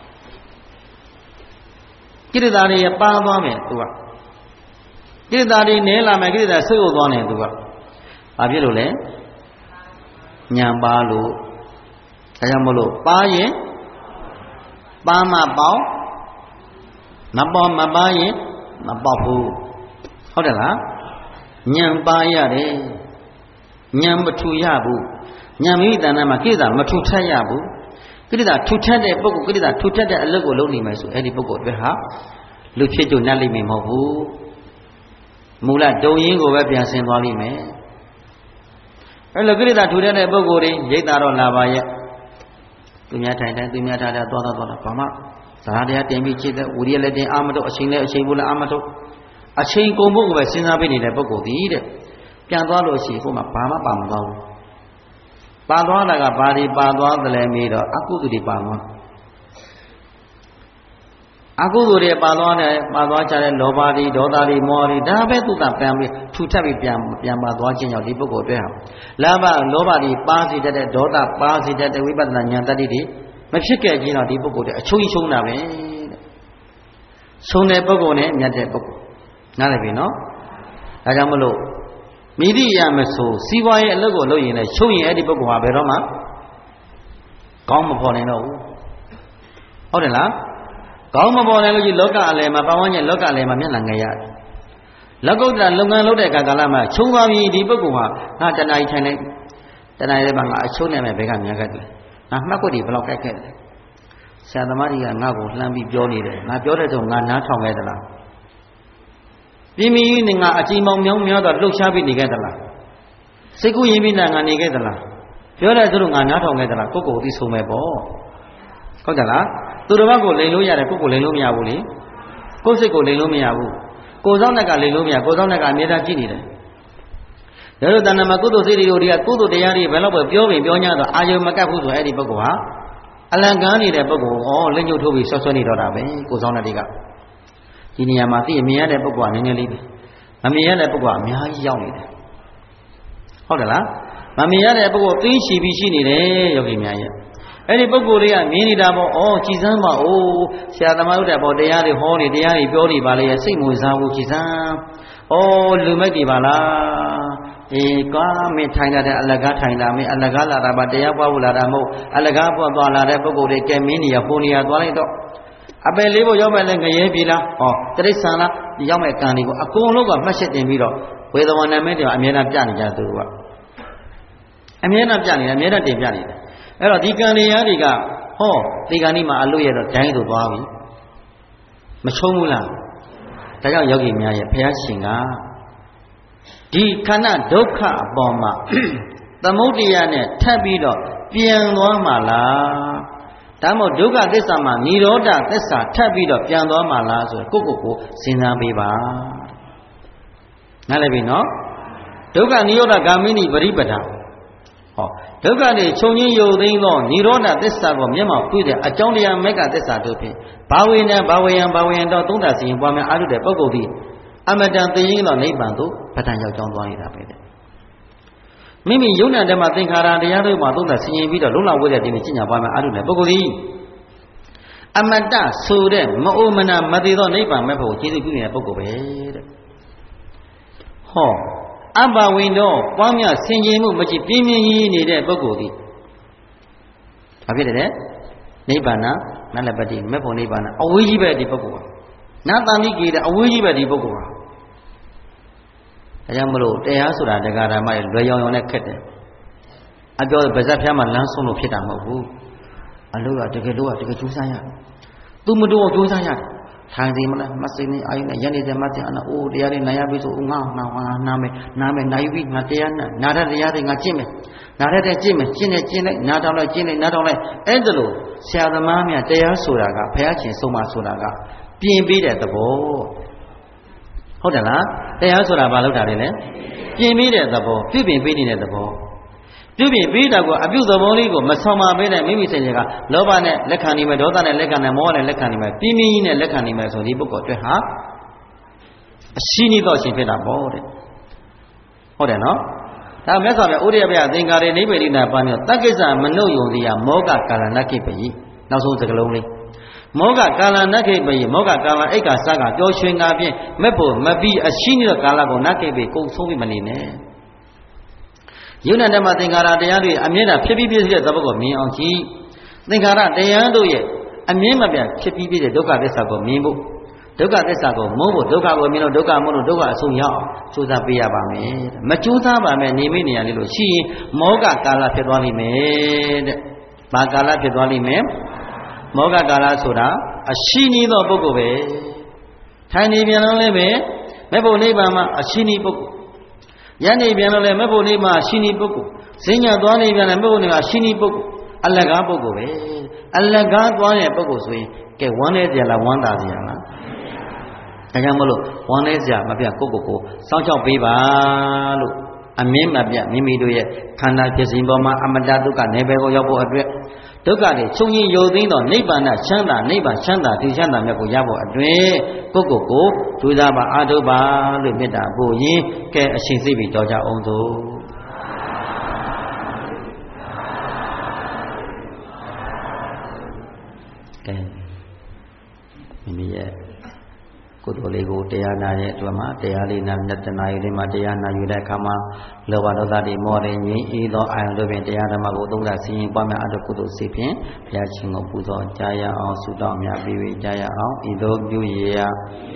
ကိရိတာတွေပန်းသွားမယ်သူကကိရိတာတွေနဲလာမယ်ကိရိတာဆွေးဟုတ်သွားတယ်သူကဘာဖြစ်လို့လဲညံပါလို့ဒါကြောင့်မလို့ပါရင်ပါမပေါက်မပေါမပါရင်မပေါက်ဘူးဟုတ်တယ်လားညံပါရတယ်ညံမထူရဘူးညံမိတဏ္ဍမှာကိရိတာမထူထက်ရဘူးကိရိတာထူထက်တဲ့ပုဂ္ဂိုလ်ကိရိတာထူထက်တဲ့အလုပ်ကိုလုပ်နေမယ်ဆိုအဲ့ဒီပုဂ္ဂိုလ်အတွက်ဟာလူဖြစ်ကြနတ်လိမ့်မယ်မဟုတ်ဘူးမူလဒုံရင်းကိုပဲပြန်ဆင်းသွားလိမ့်မယ်အဲ့လိုကိရိတာထူထက်တဲ့ပုဂ္ဂိုလ်တွေရိတ်တာတော့လာပါရဲ့သူများထိုင်တိုင်းသူများထားတာသွားသွားသွားတာဘာမှဇာတရားတင်ပြီးချစ်တဲ့ဝိရိယလည်းတင်အာမတော့အချိန်လည်းအချိန်ဘူးလည်းအာမတော့အချိန်ကုန်ဖို့ကိုပဲစဉ်းစားပေးနေတဲ့ပုဂ္ဂိုလ်ဒီတဲ့ပြန်သွားလို့ရှိရင်ကိုယ်မှဘာမှပါမသွားဘူးပါသွားတာကဘာတွေပါသွားသလဲမေးတော့အကုသိုလ်တွေပါသွားအကုသိုလ်တွေပါသွားတယ်ပါသွားကြတဲ့လောဘတွေဒေါသတွေမောဟတွေဒါပဲသူကပြန်ပြီးထူထပ်ပြီးပြန်ပြန်ပါသွားခြင်းကြောင့်ဒီပုဂ္ဂိုလ်အတွက်ဟာလာဘလောဘတွေပါစေတတ်တဲ့ဒေါသပါစေတတ်တဲ့ဝိပဿနာဉာဏ်တတ္တိတွေမဖြစ်ခဲ့ခြင်းတော့ဒီပုဂ္ဂိုလ်တွေအချုံရှုံးတာပဲတဲ့ဆုံးတဲ့ပုဂ္ဂိုလ်နဲ့မြတ်တဲ့ပုဂ္ဂိုလ်နားလည်ပြီနော်ဒါကြောင့်မလို့မိတိရမဆိုစီးပွားရေးအလုပ်ကိုလုပ်ရင်လည်းရှုံးရင်အဲ့ဒီပုဂ္ဂိုလ်ဟာဘယ်တော့မှကောင်းမဖော်နိုင်တော့ဘူးဟုတ်တယ်လားကောင်းမပေါ်နိုင်လို့ကြီးလောကအလယ်မှာပဝန်းကျင်လောကအလယ်မှာမျက်နှာငယ်ရတယ်လက်ကုတ်တရာလုပ်ငန်းလုပ်တဲ့အခါကာလမှာချုံသွားပြီဒီပုဂ္ဂိုလ်ဟာငါတဏှာကြီးထိုင်နေတဏှာရဲ့ဘာငါအချုံးနေမယ်ဘယ်ကမြန်ခဲ့တယ်ငါမှတ်ကွက်တွေဘယ်လောက်ကြိုက်ခဲ့တယ်ဆရာသမားတွေကငါ့ကိုလှမ်းပြီးပြောနေတယ်ငါပြောတဲ့ဆိုငါနားထောင်ခဲ့သလားပြင်းပြီးနေငါအချိန်မောင်မြောင်းများတော့လှုပ်ရှားပြီးနေခဲ့သလားစိတ်ကူးရင်ပြီးငါနေခဲ့သလားပြောတဲ့ဆိုလို့ငါနားထောင်ခဲ့သလားကိုယ့်ကိုယ်သိဆုံးပဲပေါ့ဟုတ်တယ်လားသူတစ်ပတ်ကိုလိန်လို့ရတယ်ကိုယ့်ကိုလိန်လို့မရဘူးလေကိုယ့်စိတ်ကိုလိန်လို့မရဘူးကိုယ်ဆောင်တဲ့ကလိန်လို့မရကိုယ်ဆောင်တဲ့ကအမြဲတမ်းကြည့်နေတယ်ဒါလို့တဏ္ဍာမှာကုသိုလ်စိတ်တွေကကုသိုလ်တရားတွေဘယ်တော့ပဲပြောရင်ပြော냐တော့အာယုံမကပ်ဘူးဆိုအဲ့ဒီပုဂ္ဂိုလ်ဟာအလံကန်းနေတဲ့ပုဂ္ဂိုလ်ဩလက်ညှိုးထိုးပြီးဆွဆွနေတော့တာပဲကိုယ်ဆောင်တဲ့တွေကဒီနေရာမှာသိအမြင်ရတဲ့ပုဂ္ဂိုလ်ကနည်းနည်းလေးပဲမမြင်ရတဲ့ပုဂ္ဂိုလ်ကအများကြီးရောက်နေတယ်ဟုတ်တယ်လားမမြင်ရတဲ့ပုဂ္ဂိုလ်သိရှိပြီးရှိနေတယ်ယောဂီများရဲ့အဲ့ဒီပုဂ္ဂိုလ်တွေကမြင်နေတာပေါ့ဩကြည်စမ်းပါအိုးဆရာသမားတို့တဲ့ပေါ့တရားတွေဟောနေတရားတွေပြောနေပါလေစိတ်ဝင်စားဖို့ကြည်စမ်းဩလူမိုက်တွေပါလားအေးကွာမင်းထိုင်တဲ့အလကားထိုင်တာမင်းအလကားလာတာပါတရားပွားဖို့လာတာမဟုတ်အလကားပွားသွားလာတဲ့ပုဂ္ဂိုလ်တွေကဲမင်းနေရဟိုနေရသွားလိုက်တော့အပယ်လေးဖို့ရောက်မဲ့လဲငရဲပြီလားဟောတရိစ္ဆာန်လားရောက်မဲ့ကံတွေကိုအကုန်လုံးကမှတ်ချက်တင်ပြီးတော့ဝေဒဝနာမဲတွေအမြဲတမ်းပြနေကြသူတို့ကအမြဲတမ်းပြနေတယ်အမြဲတမ်းတင်ပြနေတယ်အဲ့တော့ဒီကံတရားတွေကဟောဒီကံဒီမှာအလို့ရတော့ဒိုင်းဆိုသွားပြီမချုံးဘူးလားဒါကြောင့်ယောဂီများရဲ့ဘုရားရှင်ကဒီခန္ဓာဒုက္ခအပေါ်မှာသမုဒ္ဒရာနဲ့ထပ်ပြီးတော့ပြန်သွားမှာလားဒါမှမဟုတ်ဒုက္ခသစ္စာမှာនិရောဓသစ္စာထပ်ပြီးတော့ပြန်သွားမှာလားဆိုကိုယ့်ကိုယ်ကိုစဉ်းစားပေးပါနားလည်ပြီနော်ဒုက္ခនិရောဓဂ ामिनी ပရိပဒဟောဒုက္ခတွေခြုံငင်းယုတ်သိမ်းသောនិရောဓသစ္စာကိုမျက်မှောက်တွေ့တဲ့အကြောင်းတရားမေဃသစ္စာတို့ဖြင့်ဘာဝေနံဘာဝေယံဘာဝေယံတော့သုံးတာစီရင်ပွားများအားထုတ်တဲ့ပုဂ္ဂိုလ်သည်အမတန်သိရင်တော့နိဗ္ဗာန်သို့ပဋ္ဌာန်းရောက်ကြောင်းသွားနေတာပဲတဲ့မိမိယုံနာဓမ္မသင်္ခါရတရားတို့မှာသုံးတာစီရင်ပြီးတော့လုံးလဝိတဲ့ဒီနေ့ကျင့်ကြပွားများအားထုတ်တဲ့ပုဂ္ဂိုလ်သည်အမတဆိုတဲ့မအိုမနာမသေးသောနိဗ္ဗာန်မဲ့ဖို့ကျေးဇူးပြုနေတဲ့ပုဂ္ဂိုလ်ပဲတဲ့ဟောအဘဝိန်တော့ပွားများဆင်ခြင်မှုမကြည့်ပြင်းပြင်းကြီးနေတဲ့ပုဂ္ဂိုလ်သည်ဘာဖြစ်တယ်နိဗ္ဗာန်နလပတိမဲ့ဖို့နိဗ္ဗာန်အဝေးကြီးပဲဒီပုဂ္ဂိုလ်ကနတ်တန်တိကြီးတဲ့အဝေးကြီးပဲဒီပုဂ္ဂိုလ်ကဒါကြောင့်မလို့တရားဆိုတာတရားဓမ္မရဲ့လွယ်ရောင်ရောင်နဲ့ခက်တယ်အပြောဗဇက်ဖျားမှာလမ်းဆုံးလို့ဖြစ်တာမဟုတ်ဘူးအလို့ကတကယ်လို့ကတကယ်ကြိုးစားရသူမတော်ကြိုးစားရတယ်ထိုင်စီမလားမစိနေအာယုနဲ့ရနေတဲ့မတ်တဲ့အနာအိုးတရားတွေနာရပြီဆိုငါငါငါနာမယ်နာမယ်နာယူပြီးငါတရားနာနာတဲ့တရားတွေငါကျင့်မယ်နာတဲ့တဲ့ကျင့်မယ်ကျင့်နေကျင့်လိုက်နာတောင်းလိုက်ကျင့်လိုက်နာတောင်းလိုက်အဲ့ဒါလို့ဆရာသမားများတရားဆိုတာကဘုရားရှင်ဆုံးမဆိုတာကပြင်ပေးတဲ့သဘောဟုတ်တယ်လားတရားဆိုတာဘာလို့တာလဲလဲပြင်ပေးတဲ့သဘောပြုပြင်ပေးနေတဲ့သဘောပြုပြင်ပေးတာကိုအပြုသဘောလေးကိုမဆောင်ပါဘဲနဲ့မိမိစိတ်ကလောဘနဲ့လက်ခံနေမယ်ဒေါသနဲ့လက်ခံနေမောဟနဲ့လက်ခံနေမယ်ပြင်းပြင်းကြီးနဲ့လက်ခံနေမယ်ဆိုဒီပုဂ္ဂိုလ်အတွက်ဟာအရှိနီးတော့ရှင်ဖြစ်တာပေါ့တဲ့ဟုတ်တယ်နော်ဒါမြတ်စွာဘုရားဥရိယဘုရားသင်္ကာရေနိဗ္ဗေဒိနာပါဏိတက္ကိစ္စမနုယုံစီယမောဂကာလနခိပယိနောက်ဆုံးစကားလုံးလေးမောဂကာလနခိပယိမောဂကာလအိက္ခာစကပျော်ရွှင်ကာဖြင့်မက်ဖို့မပြီးအရှိနီးတော့ကာလကိုနခိပယိကုံဆုံးပြီးမနေနဲ့ယုံနာဓမ္မသင်္ခါရတရားတွေအမြဲတမ်းဖြစ်ပြီးပြည့်စုံတဲ့သဘောကိုမြင်အောင်ကြည့်သင်္ခါရတရားတို့ရဲ့အမြင်မပြတ်ဖြစ်ပြီးပြည့်တဲ့ဒုက္ခသစ္စာကိုမြင်ဖို့ဒုက္ခသစ္စာကိုမုန်းဖို့ဒုက္ခကိုမြင်လို့ဒုက္ခမုန်းလို့ဒုက္ခအဆုံးရောက်အောင်ကြိုးစားပေးရပါမယ်မကြိုးစားပါနဲ့နေမိနေရလေးလို့ရှိရင်မောဂကာလဖြစ်သွားလိမ့်မယ်တဲ့ဘာကာလဖြစ်သွားလိမ့်မယ်မောဂကာလဆိုတာအရှိနီးသောပုဂ္ဂိုလ်ပဲထိုင်နေပြန်လို့လည်းပဲမဲ့ဖို့နိဗ္ဗာန်မှာအရှိနီးပုဂ္ဂိုလ်ယနေ့ပြန်လို့လည်းမဲ့ဖို့နိဗ္ဗာန်ရှိနီးပုဂ္ဂိုလ်ဈဉ္ညာသွားနေပြန်လည်းမဲ့ဖို့နိဗ္ဗာန်ရှိနီးပုဂ္ဂိုလ်အလကားပုဂ္ဂိုလ်ပဲအလကားသွားတဲ့ပုဂ္ဂိုလ်ဆိုရင်ကဲဝမ်းနေကြလားဝမ်းသာကြလားဒါကြောင့်မလို့ဝမ်းနေကြမပြကိုကိုကိုစောင့်ချောက်ပေးပါလို့အမြင်မပြမိမိတို့ရဲ့ခန္ဓာဖြစ်စဉ်ပေါ်မှာအမတ္တဒုက္ခနယ်ပယ်ကိုရောက်ဖို့အတွက်ဒုက္ခတွေချုပ်ငြိမ်ယုတ်သိမ်းသောနိဗ္ဗာန်ချမ်းသာနိဗ္ဗာန်ချမ်းသာဒီချမ်းသာမြတ်ကိုရဖို့အတွက်ကိုကိုကိုကြိုးစားပါအားထုတ်ပါလို့မေတ္တာပို့ရင်ကဲအရှင်စိတ်ပြီးကြောကြအောင်သို့ကဲမိမိရဲ့ကိုယ်တော်လေးကိုတရားနာရဲ့အတွက်မှာတရားလေးနာနှစ်တနာရီလေးမှာတရားနာယူတဲ့အခါမှာလောဘဒေါသတွေမောတယ်ငြိမ်းအေးသောအာရုံတို့ဖြင့်တရားဓမ္မကိုသုံးသပ်စီရင်ပွားများအထုကုသိုလ်စိတ်ဖြင့်ဘုရားရှင်ကိုပူဇော်ကြရအောင်ဆုတောင်းများပြီးပြီးကြရအောင်ဤသို့ပြုရာ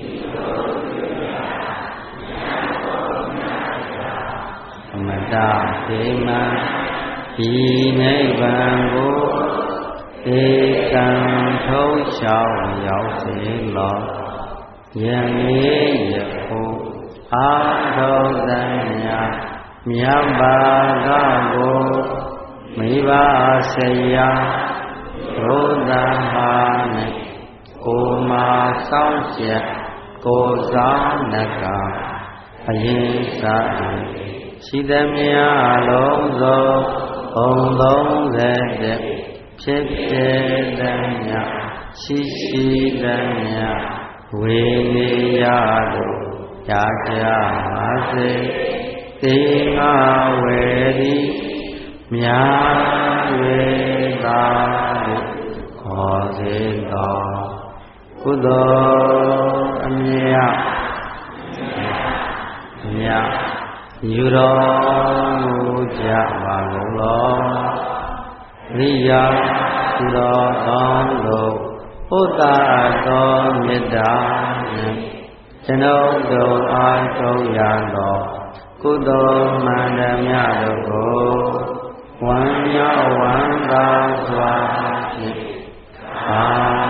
အမတ္တသေမံဒီနိဗ္ဗာန်ကိုဧကံထုံးလျှောက်ရောက်စေလောယနေ့ယခုအာထုံးတန်ညာမြတ်ဘာကကိုမိဘဆရာဘုရားဟာနဲ့ကိုမာစောင့်ချက်ကိုစားနကအရင်စားရှိသမျှလုံးစုံဘုံသုံးဆယ်ဖြစ်ဖြစ်သမျှရှိရှိသမျှဝေနေရလို့ကြာကြာပါစေသေငါဝေဒီမြာဝေသာလို့ခေါ်စေတော်ကုသိုလ်အမြတ်မြတ်ယူတော်မူကြပါကုန်လောရိယာသူတော်ကောင်းတို့ဥဒ္ဒါတော်မေတ္တာနှင့်ကျွန်ုပ်တို့အားထုတ်ရသောကုသိုလ်မှန်သမျှတို့ကိုဝမ်းမြောက်ဝမ်းသာစွာဖြင့်အာ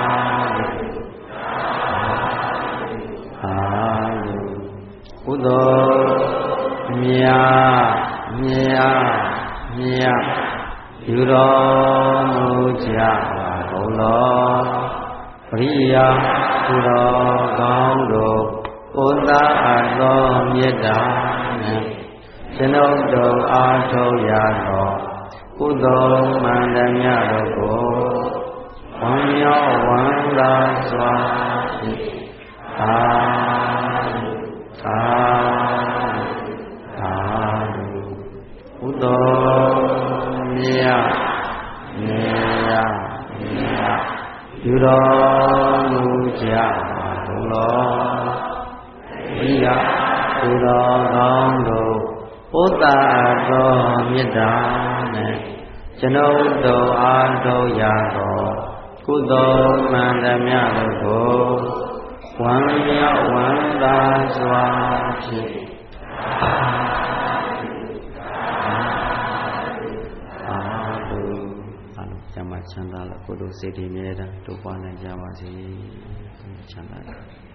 အာကုသိုလ်မြတ်မြတ်မြတ်ယူတော်မူကြပါကုန်လောပရိယာသူတော်ကောင်းတို့ဥဒ္ဒါသောမေတ္တာနှင့်ကျွန်ုပ်တို့အားထုတ်ရသောကုသိုလ်မှန်သမျှတို့ကိုဝမ်းမြောက်ဝမ်းသာစွာဖြင့်အာသာသာကုသိုလ်မြတ်မြတ်မြတ်ယူတော်မူကြပါကုန်လောဝိယသူတော်ကောင်းတို့ဥဒ္ဒါတော်မေတ္တာနဲ့ကျွန်ုပ်တို့အားထုတ်ရသောကုသိုလ်မှန်သမျှတို့ကိုဝမ်းမြောက်ဝမ်းသာစွာဖြင့်အာသုအာလုကျမ်းချမ်းသာလို့ကိုယ်တို့စိတ်တည်မြဲတမ်းတို့ပွားနိုင်ကြပါစေချမ်းသာ